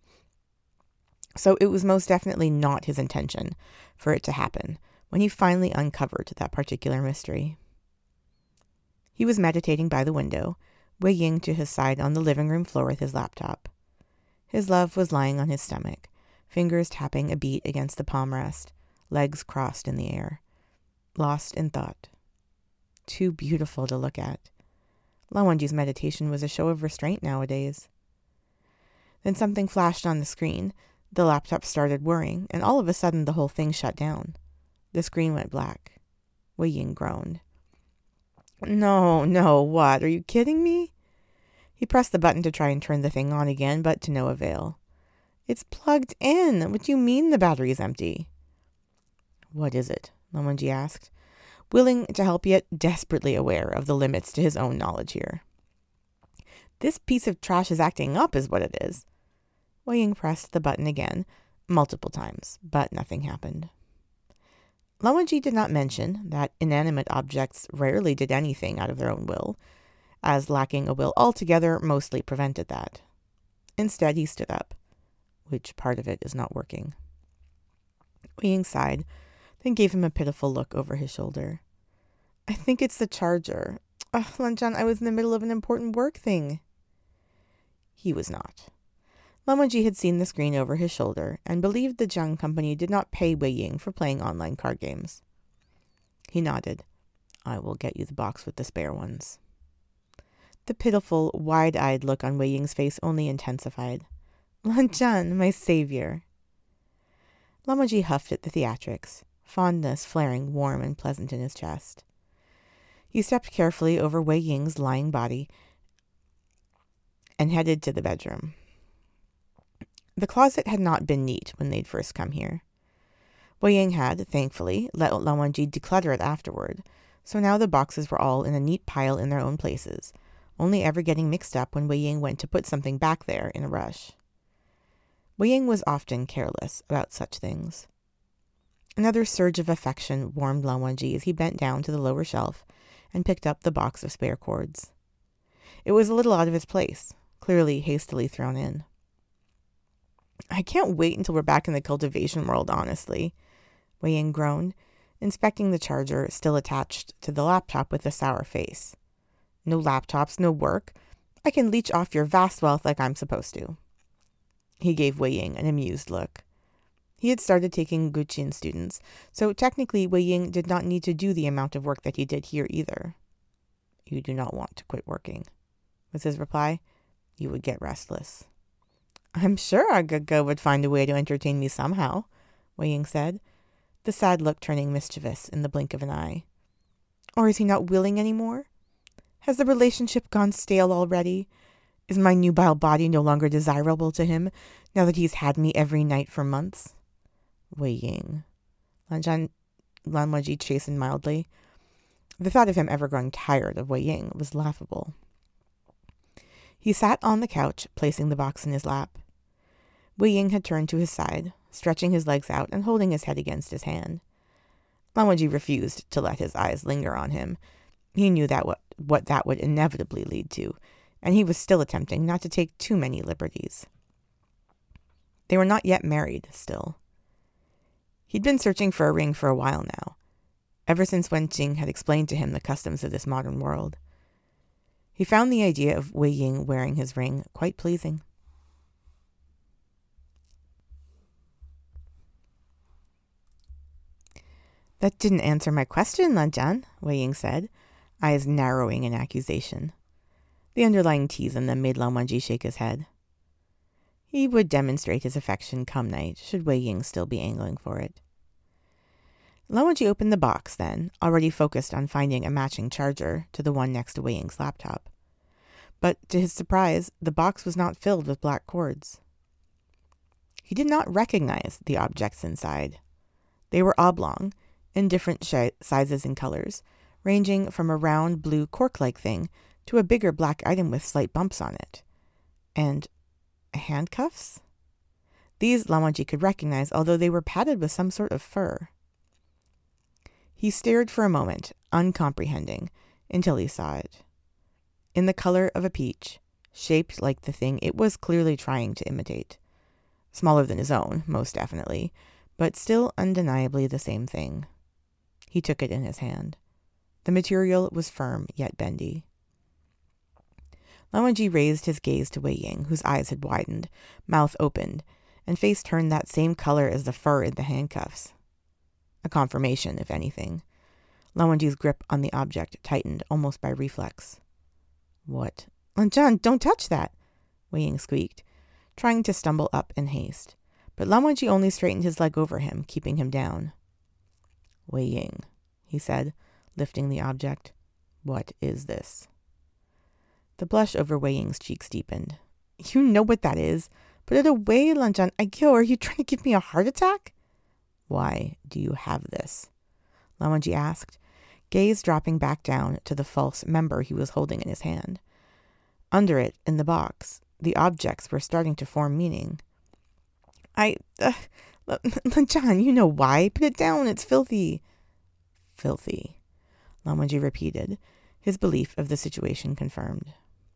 So it was most definitely not his intention for it to happen when he finally uncovered that particular mystery. He was meditating by the window, Wei Ying to his side on the living room floor with his laptop. His love was lying on his stomach, fingers tapping a beat against the palm rest, legs crossed in the air, lost in thought. Too beautiful to look at. Lan Wangji's meditation was a show of restraint nowadays. Then something flashed on the screen. The laptop started whirring, and all of a sudden the whole thing shut down. The screen went black. Wei Ying groaned. No, no, what? Are you kidding me? He pressed the button to try and turn the thing on again, but to no avail. It's plugged in. What do you mean the battery's empty? What is it? Lan Wangji asked, willing to help yet desperately aware of the limits to his own knowledge here. This piece of trash is acting up is what it is. Wei Ying pressed the button again, multiple times, but nothing happened. Lan Wangji did not mention that inanimate objects rarely did anything out of their own will, as lacking a will altogether mostly prevented that. Instead, he stood up. Which part of it is not working? Wei Ying sighed, then gave him a pitiful look over his shoulder. I think it's the charger. Oh, Lan Zhan, I was in the middle of an important work thing. He was not. Lan Wangji had seen the screen over his shoulder and believed the Jiang company did not pay Wei Ying for playing online card games. He nodded. I will get you the box with the spare ones. The pitiful, wide-eyed look on Wei Ying's face only intensified. Lan Zhan, my savior. Lan Wangji huffed at the theatrics, fondness flaring warm and pleasant in his chest. He stepped carefully over Wei Ying's lying body and headed to the bedroom. The closet had not been neat when they'd first come here. Wei Ying had, thankfully, let Lan Wangji declutter it afterward, so now the boxes were all in a neat pile in their own places, only ever getting mixed up when Wei Ying went to put something back there in a rush. Wei Ying was often careless about such things. Another surge of affection warmed Lan Wangji as he bent down to the lower shelf and picked up the box of spare cords. It was a little out of its place, clearly hastily thrown in. I can't wait until we're back in the cultivation world, honestly, Wei Ying groaned, inspecting the charger still attached to the laptop with a sour face. No laptops, no work. I can leech off your vast wealth like I'm supposed to. He gave Wei Ying an amused look. He had started taking Guqin students, so technically Wei Ying did not need to do the amount of work that he did here either. You do not want to quit working, was his reply. You would get restless. I'm sure Agaga would find a way to entertain me somehow, Wei Ying said, the sad look turning mischievous in the blink of an eye. Or is he not willing any more? Has the relationship gone stale already? Is my nubile body no longer desirable to him, now that he's had me every night for months? Wei Ying. Lan Wangji chastened mildly. The thought of him ever growing tired of Wei Ying was laughable. He sat on the couch, placing the box in his lap. Wei Ying had turned to his side, stretching his legs out and holding his head against his hand. Lan Wangji refused to let his eyes linger on him. He knew that what, what that would inevitably lead to, and he was still attempting not to take too many liberties. They were not yet married, still. He'd been searching for a ring for a while now, ever since Wen Jing had explained to him the customs of this modern world. He found the idea of Wei Ying wearing his ring quite pleasing. That didn't answer my question, Lan Zhan, Wei Ying said, eyes narrowing in accusation. The underlying tease in them made Lan Wangji shake his head. He would demonstrate his affection come night, should Wei Ying still be angling for it. Lan Wangji opened the box then, already focused on finding a matching charger to the one next to Wei Ying's laptop. But to his surprise, the box was not filled with black cords. He did not recognize the objects inside. They were oblong, in different sh- sizes and colors, ranging from a round blue cork-like thing to a bigger black item with slight bumps on it. And handcuffs? These Lan Wangji could recognize, although they were padded with some sort of fur. He stared for a moment, uncomprehending, until he saw it. In the color of a peach, shaped like the thing it was clearly trying to imitate. Smaller than his own, most definitely, but still undeniably the same thing. He took it in his hand. The material was firm yet bendy. Lan Wangji raised his gaze to Wei Ying, whose eyes had widened, mouth opened, and face turned that same color as the fur in the handcuffs. A confirmation, if anything. Lan Wangji's grip on the object tightened almost by reflex. What? Lan Zhan, don't touch that! Wei Ying squeaked, trying to stumble up in haste. But Lan Wangji only straightened his leg over him, keeping him down. Wei Ying, he said, lifting the object. What is this? The blush over Wei Ying's cheeks deepened. You know what that is. Put it away, Lan Zhan. Aigyo, are you trying to give me a heart attack? Why do you have this? Lan Wangji asked, gaze dropping back down to the false member he was holding in his hand. Under it, in the box, the objects were starting to form meaning. I, uh, Lan Zhan, you know why. Put it down, it's filthy. Filthy, Lan Wangji repeated, his belief of the situation confirmed.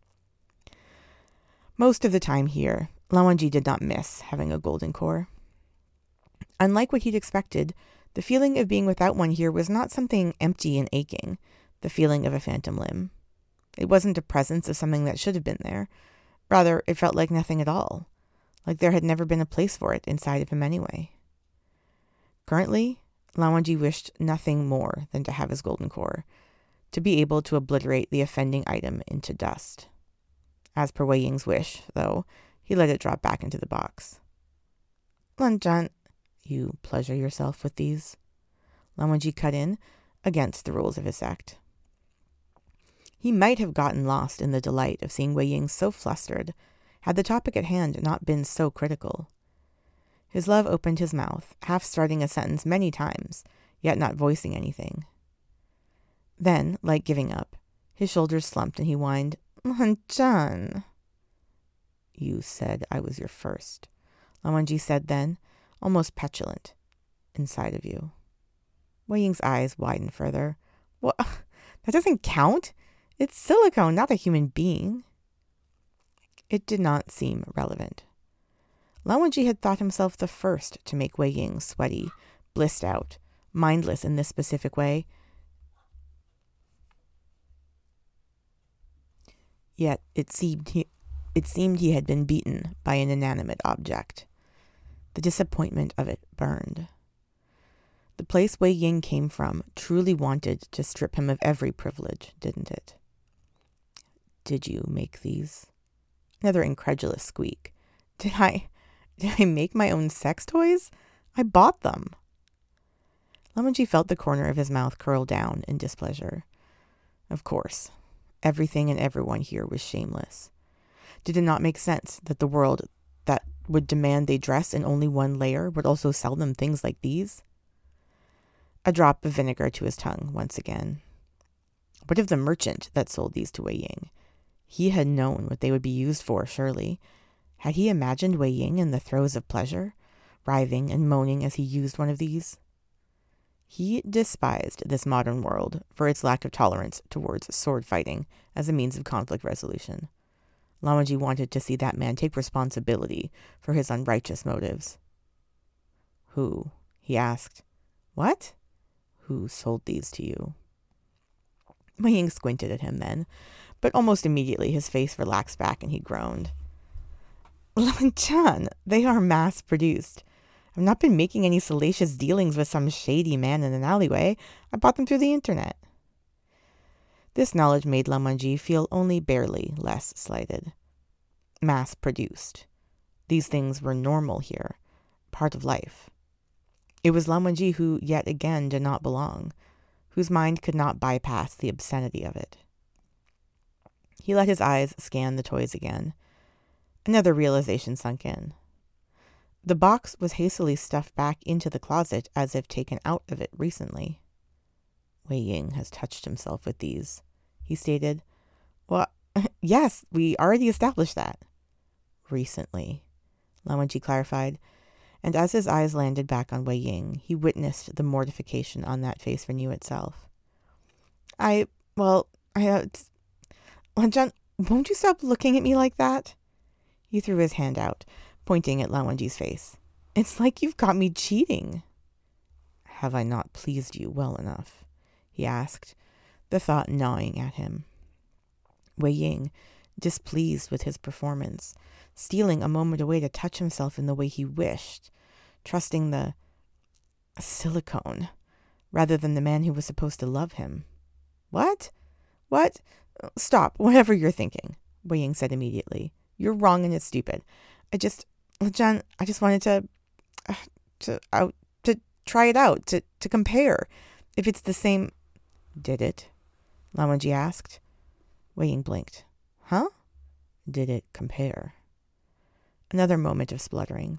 Most of the time here, Lan Wangji did not miss having a golden core. Unlike what he'd expected, the feeling of being without one here was not something empty and aching, the feeling of a phantom limb. It wasn't a presence of something that should have been there. Rather, it felt like nothing at all, like there had never been a place for it inside of him anyway. Currently, Lan Wangji wished nothing more than to have his golden core, to be able to obliterate the offending item into dust. As per Wei Ying's wish, though, he let it drop back into the box. Lan Zhan, you pleasure yourself with these? Lan Wangji cut in, against the rules of his sect. He might have gotten lost in the delight of seeing Wei Ying so flustered, had the topic at hand not been so critical. His love opened his mouth, half starting a sentence many times, yet not voicing anything. Then, like giving up, his shoulders slumped and he whined, Lan Zhan. You said I was your first, Lan Wangji said then, almost petulant, inside of you. Wei Ying's eyes widened further. What? That doesn't count. It's silicone, not a human being. It did not seem relevant. Lan Wangji had thought himself the first to make Wei Ying sweaty, blissed out, mindless in this specific way. Yet it seemed he, it seemed he had been beaten by an inanimate object. The disappointment of it burned. The place Wei Ying came from truly wanted to strip him of every privilege, didn't it? Did you make these? Another incredulous squeak. Did I, did I make my own sex toys? I bought them. Lan Wangji felt the corner of his mouth curl down in displeasure. Of course, everything and everyone here was shameless. Did it not make sense that the world that would demand they dress in only one layer would also sell them things like these? A drop of vinegar to his tongue once again. What of the merchant that sold these to Wei Ying? He had known what they would be used for, surely. Had he imagined Wei Ying in the throes of pleasure, writhing and moaning as he used one of these? He despised this modern world for its lack of tolerance towards sword fighting as a means of conflict resolution. Lan Wangji wanted to see that man take responsibility for his unrighteous motives. Who? He asked. What? Who sold these to you? Wei Ying squinted at him then, but almost immediately his face relaxed back and he groaned. Lan Zhan, they are mass-produced. I've not been making any salacious dealings with some shady man in an alleyway. I bought them through the internet. This knowledge made Lan Wangji feel only barely less slighted. Mass-produced. These things were normal here, part of life. It was Lan Wangji who, yet again, did not belong, whose mind could not bypass the obscenity of it. He let his eyes scan the toys again. Another realization sunk in. The box was hastily stuffed back into the closet as if taken out of it recently. Wei Ying has touched himself with these, he stated. Well, yes, we already established that. Recently, Lan Wangji clarified, and as his eyes landed back on Wei Ying, he witnessed the mortification on that face renew itself. I, well, I, uh, Lan Zhan, won't you stop looking at me like that? He threw his hand out, pointing at Lan Wangji's face. It's like you've got me cheating. Have I not pleased you well enough? He asked, the thought gnawing at him. Wei Ying, displeased with his performance, stealing a moment away to touch himself in the way he wished, trusting the silicone rather than the man who was supposed to love him. What? What? Stop, whatever you're thinking, Wei Ying said immediately. You're wrong and it's stupid. I just, John, I just wanted to, uh, to, uh, to try it out, to, to compare. If it's the same... Did it? Lan Wangji asked. Wei Ying blinked. Huh? Did it compare? Another moment of spluttering.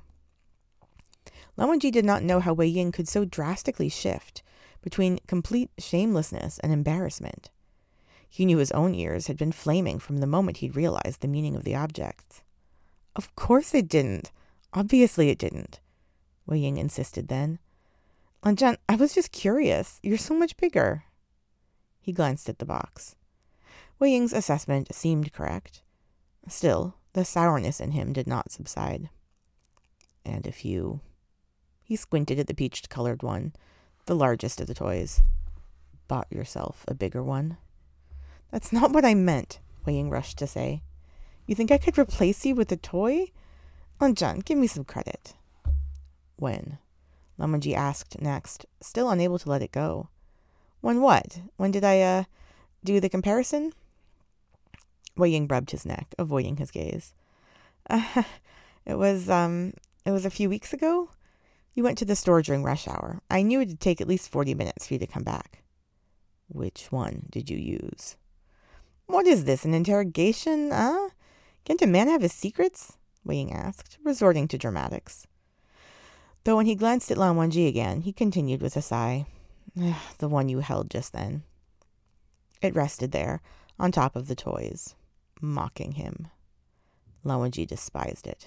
Lan Wangji did not know how Wei Ying could so drastically shift between complete shamelessness and embarrassment. He knew his own ears had been flaming from the moment he'd realized the meaning of the objects. Of course it didn't. Obviously it didn't, Wei Ying insisted then. Lan Zhan, I was just curious. You're so much bigger. He glanced at the box. Wei Ying's assessment seemed correct. Still, the sourness in him did not subside. And if you... He squinted at the peach-colored one, the largest of the toys. Bought yourself a bigger one? That's not what I meant, Wei Ying rushed to say. You think I could replace you with a toy? Lanjan, give me some credit. When? Lan Wangji asked next, still unable to let it go. When what? When did I, uh, do the comparison? Wei Ying rubbed his neck, avoiding his gaze. Uh, it was, um, it was a few weeks ago. You went to the store during rush hour. I knew it'd take at least forty minutes for you to come back. Which one did you use? What is this, an interrogation, huh? Can't a man have his secrets? Wei Ying asked, resorting to dramatics. Though when he glanced at Lan Wangji again, he continued with a sigh. The one you held just then. It rested there, on top of the toys, mocking him. Lan Wangji despised it.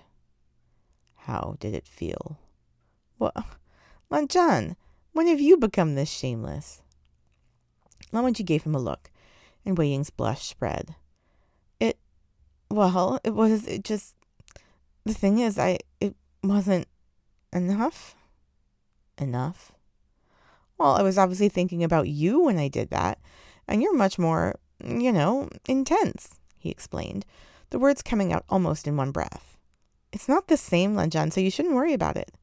How did it feel? What? Lanjan, when have you become this shameless? Lan Wangji gave him a look, and Wei Ying's blush spread. It, well, it was, it just, the thing is, I, it wasn't enough. Enough? Well, I was obviously thinking about you when I did that, and you're much more, you know, intense, he explained, the words coming out almost in one breath. It's not the same, Lanjan, so you shouldn't worry about it.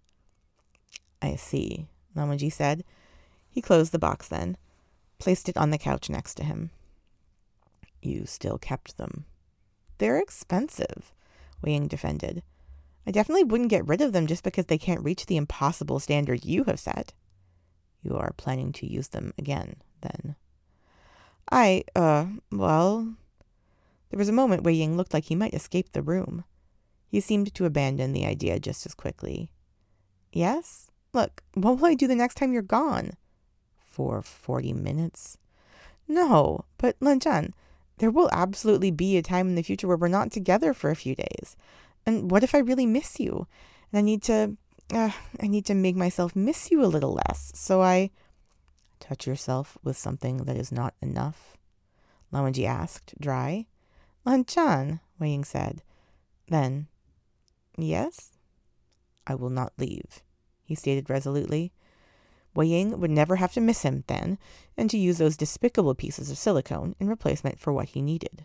I see, Lan Wangji said. He closed the box then, placed it on the couch next to him. You still kept them. They're expensive, Wei Ying defended. I definitely wouldn't get rid of them just because they can't reach the impossible standard you have set. You are planning to use them again, then? I, uh, well... There was a moment Wei Ying looked like he might escape the room. He seemed to abandon the idea just as quickly. Yes? Look, what will I do the next time you're gone? For forty minutes? No, but Lanjan, there will absolutely be a time in the future where we're not together for a few days. And what if I really miss you? And I need to, uh, I need to make myself miss you a little less. So I... Touch yourself with something that is not enough? Lan Wangji asked, dry. Lanjan, Wei Ying said. Then, yes? I will not leave, he stated resolutely. Wei Ying would never have to miss him then, and to use those despicable pieces of silicone in replacement for what he needed.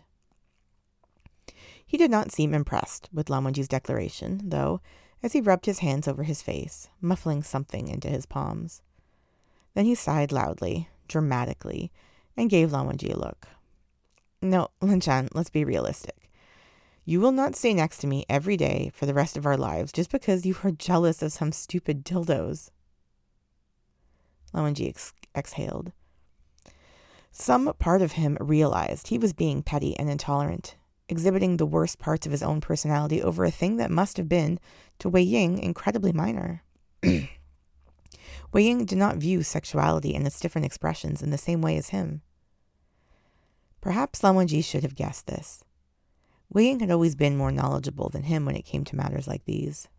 He did not seem impressed with Lan Wangji's declaration, though, as he rubbed his hands over his face, muffling something into his palms. Then he sighed loudly, dramatically, and gave Lan Wangji a look. No, Lanjan, let's be realistic. You will not stay next to me every day for the rest of our lives just because you are jealous of some stupid dildos. Lan Wangji ex- exhaled. Some part of him realized he was being petty and intolerant, exhibiting the worst parts of his own personality over a thing that must have been, to Wei Ying, incredibly minor. Wei Ying did not view sexuality and its different expressions in the same way as him. Perhaps Lan Wangji should have guessed this. Wei Ying had always been more knowledgeable than him when it came to matters like these.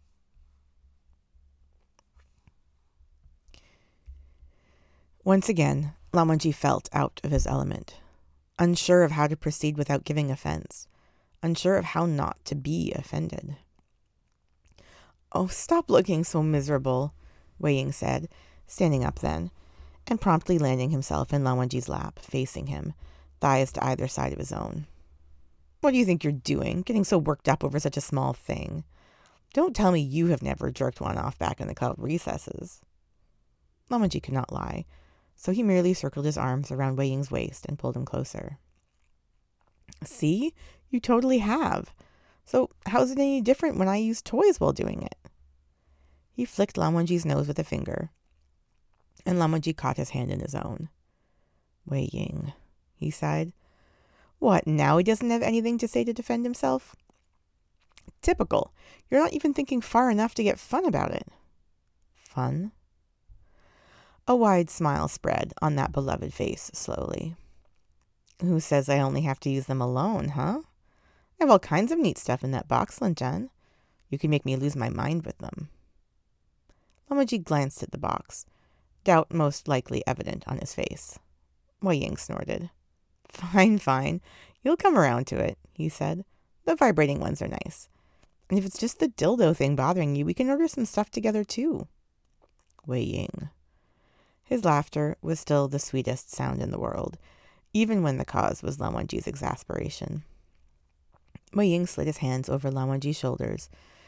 Once again, Lan Wangji felt out of his element, unsure of how to proceed without giving offense, unsure of how not to be offended. Oh, stop looking so miserable, Wei Ying said, standing up then, and promptly landing himself in Lan Wangji's lap, facing him, thighs to either side of his own. What do you think you're doing, getting so worked up over such a small thing? Don't tell me you have never jerked one off back in the club recesses. Lan Wangji could not lie, so he merely circled his arms around Wei Ying's waist and pulled him closer. See? You totally have. So how's it any different when I use toys while doing it? He flicked Lan Wangji's nose with a finger, and Lan Wangji caught his hand in his own. Wei Ying, he sighed. What, now he doesn't have anything to say to defend himself? Typical. You're not even thinking far enough to get fun about it. Fun? A wide smile spread on that beloved face slowly. Who says I only have to use them alone, huh? I have all kinds of neat stuff in that box, Lanjan. You can make me lose my mind with them. Lan Wangji glanced at the box, doubt most likely evident on his face. Wei Ying snorted. Fine, fine. You'll come around to it, he said. The vibrating ones are nice. And if it's just the dildo thing bothering you, we can order some stuff together too. Wei Ying. His laughter was still the sweetest sound in the world, even when the cause was Lan Wangji's exasperation. Wei Ying slid his hands over Lan Wangji's shoulders,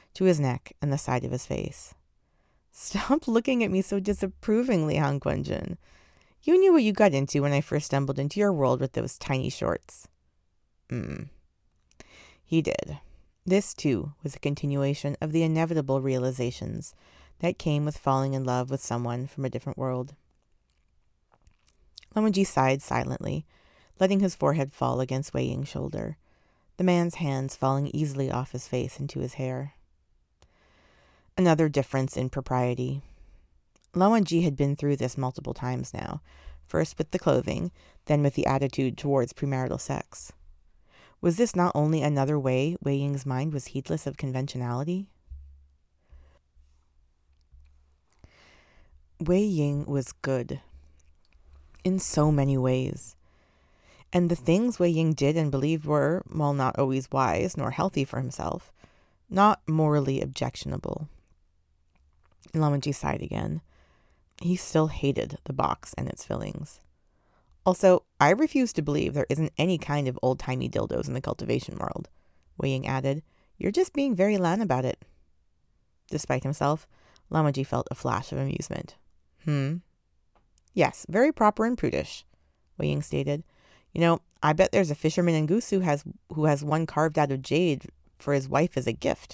to his neck and the side of his face. Stop looking at me so disapprovingly, Han Quanjun. You knew what you got into when I first stumbled into your world with those tiny shorts. Hmm. He did. This, too, was a continuation of the inevitable realizations that came with falling in love with someone from a different world. Lan Wangji sighed silently, letting his forehead fall against Wei Ying's shoulder, the man's hands falling easily off his face into his hair. Another difference in propriety. Lan Wangji had been through this multiple times now, first with the clothing, then with the attitude towards premarital sex. Was this not only another way Wei Ying's mind was heedless of conventionality? Wei Ying was good in so many ways. And the things Wei Ying did and believed were, while not always wise nor healthy for himself, not morally objectionable. Lan Wangji sighed again. He still hated the box and its fillings. Also, I refuse to believe there isn't any kind of old-timey dildos in the cultivation world, Wei Ying added. You're just being very Lan about it. Despite himself, Lan Wangji felt a flash of amusement. Hmm? Yes, very proper and prudish, Wei Ying stated. You know, I bet there's a fisherman in Gusu who has, who has one carved out of jade for his wife as a gift.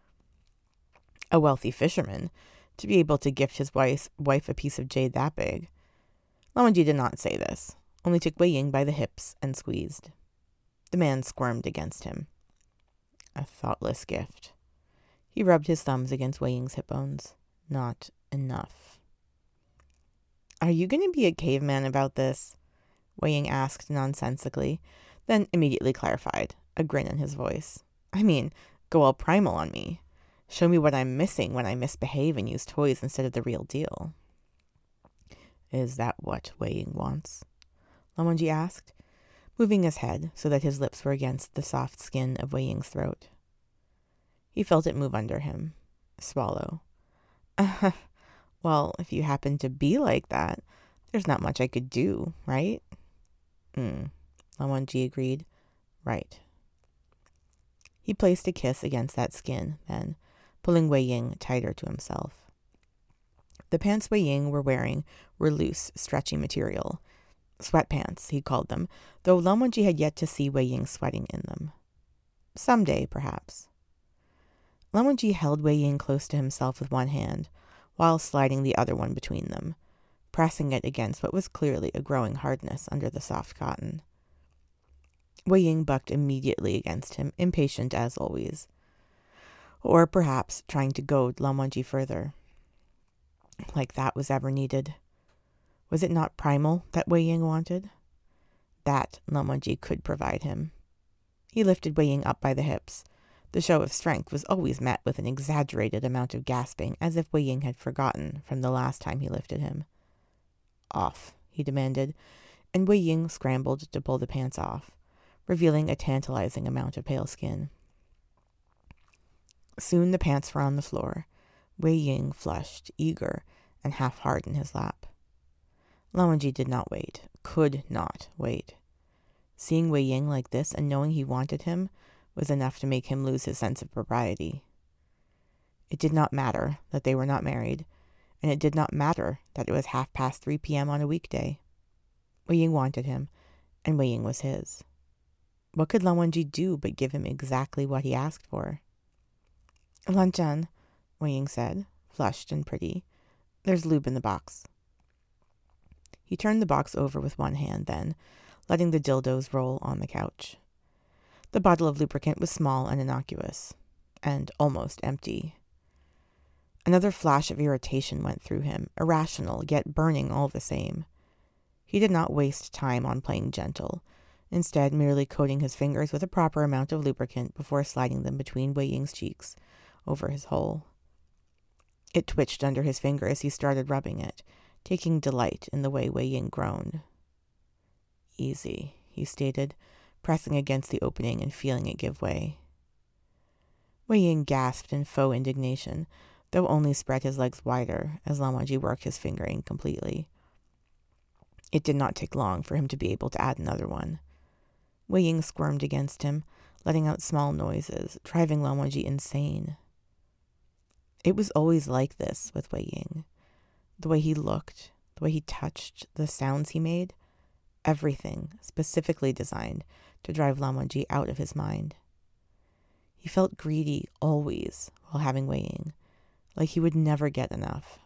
A wealthy fisherman, to be able to gift his wife, wife a piece of jade that big. Lan Wangji did not say this, only took Wei Ying by the hips and squeezed. The man squirmed against him. A thoughtless gift. He rubbed his thumbs against Wei Ying's hip bones. Not enough. Are you going to be a caveman about this? Wei Ying asked nonsensically, then immediately clarified, a grin in his voice. I mean, go all primal on me. Show me what I'm missing when I misbehave and use toys instead of the real deal. Is that what Wei Ying wants? Lan Wangji asked, moving his head so that his lips were against the soft skin of Wei Ying's throat. He felt it move under him. Swallow. Uh, well, if you happen to be like that, there's not much I could do, right? Hmm. Lan Wangji agreed. Right. He placed a kiss against that skin, then, pulling Wei Ying tighter to himself. The pants Wei Ying were wearing were loose, stretchy material. Sweatpants, he called them, though Lan Wangji had yet to see Wei Ying sweating in them. Someday, perhaps. Lan Wangji held Wei Ying close to himself with one hand, while sliding the other one between them, pressing it against what was clearly a growing hardness under the soft cotton. Wei Ying bucked immediately against him, impatient as always. Or perhaps trying to goad Lan Wangji further. Like that was ever needed. Was it not primal that Wei Ying wanted? That Lan Wangji could provide him. He lifted Wei Ying up by the hips. The show of strength was always met with an exaggerated amount of gasping, as if Wei Ying had forgotten from the last time he lifted him. Off, he demanded, and Wei Ying scrambled to pull the pants off, revealing a tantalizing amount of pale skin. Soon the pants were on the floor, Wei Ying flushed, eager, and half hard in his lap. Lan Wangji did not wait, could not wait. Seeing Wei Ying like this and knowing he wanted him was enough to make him lose his sense of propriety. It did not matter that they were not married, and it did not matter that it was half past three p.m. on a weekday. Wei Ying wanted him, and Wei Ying was his. What could Lan Wangji do but give him exactly what he asked for? Lan-chan, Wei Ying said, flushed and pretty. There's lube in the box. He turned the box over with one hand then, letting the dildos roll on the couch. The bottle of lubricant was small and innocuous, and almost empty. Another flash of irritation went through him, irrational, yet burning all the same. He did not waste time on playing gentle, instead merely coating his fingers with a proper amount of lubricant before sliding them between Wei Ying's cheeks, over his hole. It twitched under his finger as he started rubbing it, taking delight in the way Wei Ying groaned. Easy, he stated, pressing against the opening and feeling it give way. Wei Ying gasped in faux indignation, though only spread his legs wider as Lan Wangji worked his fingering completely. It did not take long for him to be able to add another one. Wei Ying squirmed against him, letting out small noises, driving Lan Wangji insane. It was always like this with Wei Ying. The way he looked, the way he touched, the sounds he made, everything specifically designed to drive Lan Wangji out of his mind. He felt greedy always while having Wei Ying, like he would never get enough.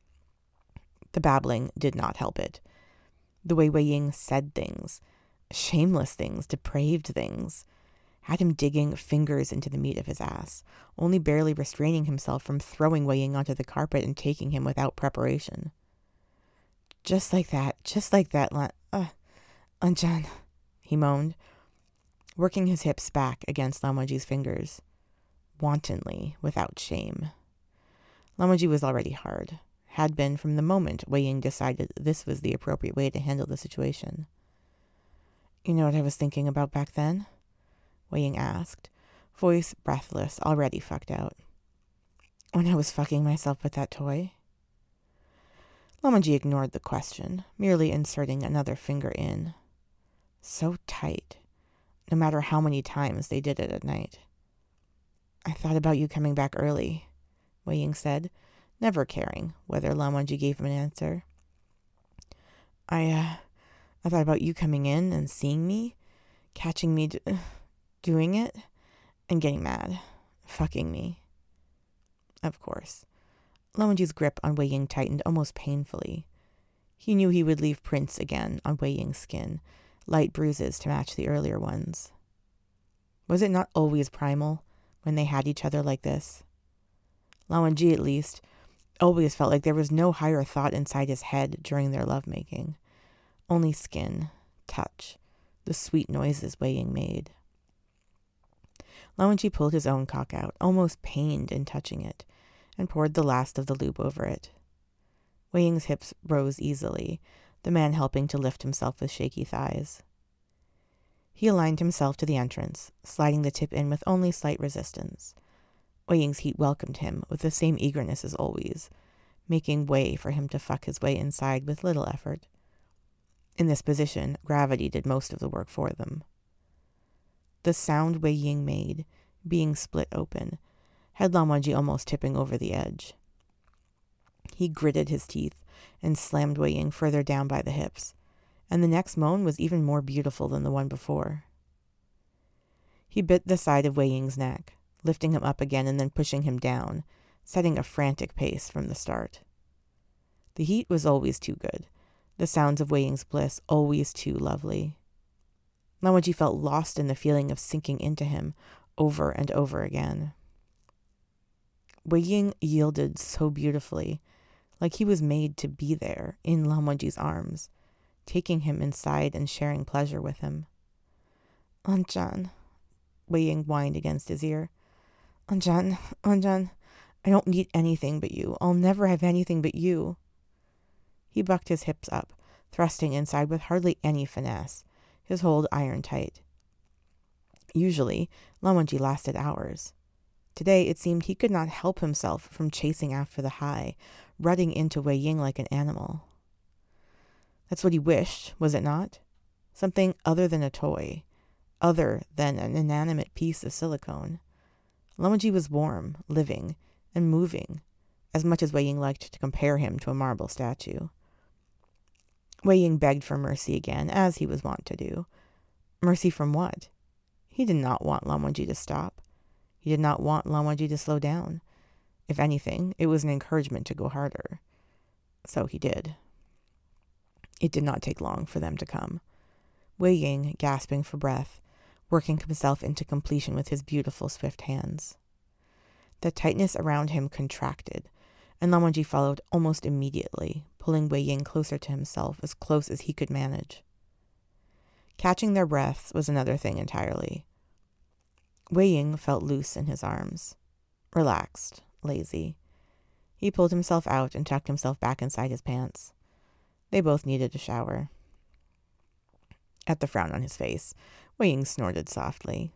The babbling did not help it. The way Wei Ying said things, shameless things, depraved things, had him digging fingers into the meat of his ass, only barely restraining himself from throwing Wei Ying onto the carpet and taking him without preparation. Just like that, just like that, Lan... Uh, Anjan, he moaned, working his hips back against Lan Wangji's fingers, wantonly, without shame. Lan Wangji was already hard, had been from the moment Wei Ying decided this was the appropriate way to handle the situation. You know what I was thinking about back then? Wei Ying asked, voice breathless, already fucked out. When I was fucking myself with that toy? Lan Wangji ignored the question, merely inserting another finger in. So tight, no matter how many times they did it at night. I thought about you coming back early, Wei Ying said, never caring whether Lan Wangji gave him an answer. I, uh, I thought about you coming in and seeing me, catching me d- doing it, and getting mad, fucking me. Of course. Lan Wangji's grip on Wei Ying tightened almost painfully. He knew he would leave prints again on Wei Ying's skin, light bruises to match the earlier ones. Was it not always primal when they had each other like this? Lan Wangji, at least, always felt like there was no higher thought inside his head during their lovemaking. Only skin, touch, the sweet noises Wei Ying made. Lan Wangji pulled his own cock out, almost pained in touching it, and poured the last of the lube over it. Wei Ying's hips rose easily, the man helping to lift himself with shaky thighs. He aligned himself to the entrance, sliding the tip in with only slight resistance. Wei Ying's heat welcomed him with the same eagerness as always, making way for him to fuck his way inside with little effort. In this position, gravity did most of the work for them. The sound Wei Ying made, being split open, had Lan Wangji almost tipping over the edge. He gritted his teeth and slammed Wei Ying further down by the hips, and the next moan was even more beautiful than the one before. He bit the side of Wei Ying's neck, lifting him up again and then pushing him down, setting a frantic pace from the start. The heat was always too good, the sounds of Wei Ying's bliss always too lovely. Lan Wangji felt lost in the feeling of sinking into him over and over again. Wei Ying yielded so beautifully, like he was made to be there in Lan Wangji's arms, taking him inside and sharing pleasure with him. Anjan, Wei Ying whined against his ear. Anjan, Anjan, I don't need anything but you. I'll never have anything but you. He bucked his hips up, thrusting inside with hardly any finesse, his hold iron tight. Usually, Lan Wangji lasted hours. Today, it seemed he could not help himself from chasing after the high, rutting into Wei Ying like an animal. That's what he wished, was it not? Something other than a toy, other than an inanimate piece of silicone. Lan Wangji was warm, living, and moving, as much as Wei Ying liked to compare him to a marble statue. Wei Ying begged for mercy again, as he was wont to do. Mercy from what? He did not want Lan Wangji to stop. He did not want Lan Wangji to slow down. If anything, it was an encouragement to go harder. So he did. It did not take long for them to come. Wei Ying, gasping for breath, working himself into completion with his beautiful, swift hands. The tightness around him contracted, and Lan Wangji followed almost immediately, pulling Wei Ying closer to himself, as close as he could manage. Catching their breaths was another thing entirely. Wei Ying felt loose in his arms, relaxed, lazy. He pulled himself out and tucked himself back inside his pants. They both needed a shower. At the frown on his face, Wei Ying snorted softly.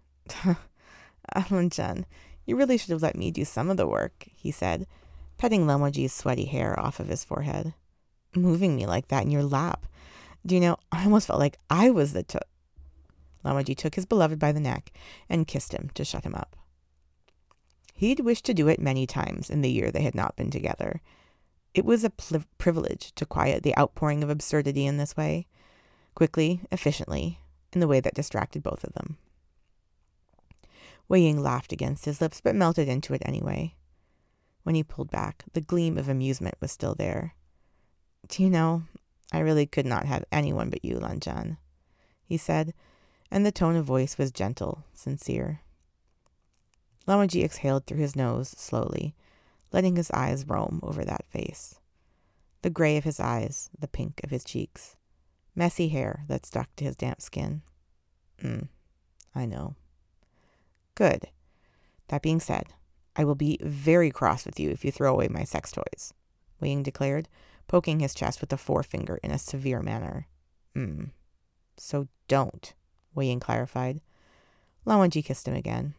Anjan, you really should have let me do some of the work, he said, petting Lan Wangji's sweaty hair off of his forehead. Moving me like that in your lap. Do you know, I almost felt like I was the... T- Lan Wangji took his beloved by the neck and kissed him to shut him up. He'd wished to do it many times in the year they had not been together. It was a pl- privilege to quiet the outpouring of absurdity in this way, quickly, efficiently, in the way that distracted both of them. Wei Ying laughed against his lips, but melted into it anyway. When he pulled back, the gleam of amusement was still there. "Do you know, I really could not have anyone but you, Lan Zhan," he said, and the tone of voice was gentle, sincere. Lan Wangji exhaled through his nose slowly, letting his eyes roam over that face. The gray of his eyes, the pink of his cheeks, messy hair that stuck to his damp skin. Mm, I know. Good. That being said, I will be very cross with you if you throw away my sex toys, Wei Ying declared, poking his chest with a forefinger in a severe manner. Hmm. So don't, Wei Ying clarified. Lan Wangji kissed him again.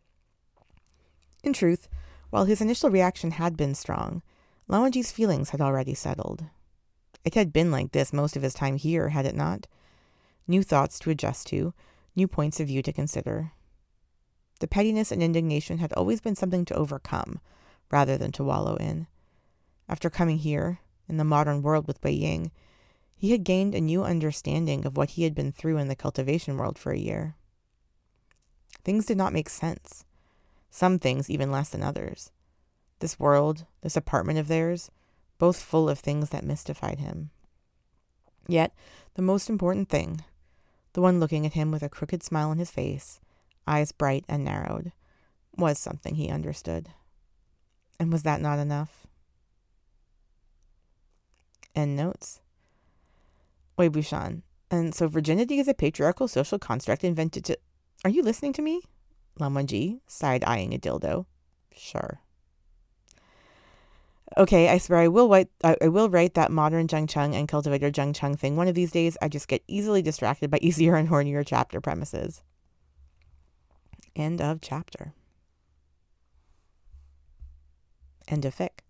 In truth, while his initial reaction had been strong, Lan Wangji's feelings had already settled. It had been like this most of his time here, had it not? New thoughts to adjust to, new points of view to consider. The pettiness and indignation had always been something to overcome, rather than to wallow in. After coming here, in the modern world with Wei Ying, he had gained a new understanding of what he had been through in the cultivation world for a year. Things did not make sense. Some things even less than others. This world, this apartment of theirs, both full of things that mystified him. Yet, the most important thing, the one looking at him with a crooked smile on his face, eyes bright and narrowed, was something he understood. And was that not enough? End notes. Wei Wuxian. And so virginity is a patriarchal social construct invented to... Are you listening to me? Lan Wangji, side-eyeing a dildo. Sure. Okay, I swear I will write, I, I will write that modern Zheng Cheng and cultivator Zheng Cheng thing one of these days. I just get easily distracted by easier and hornier chapter premises. End of chapter. End of fic.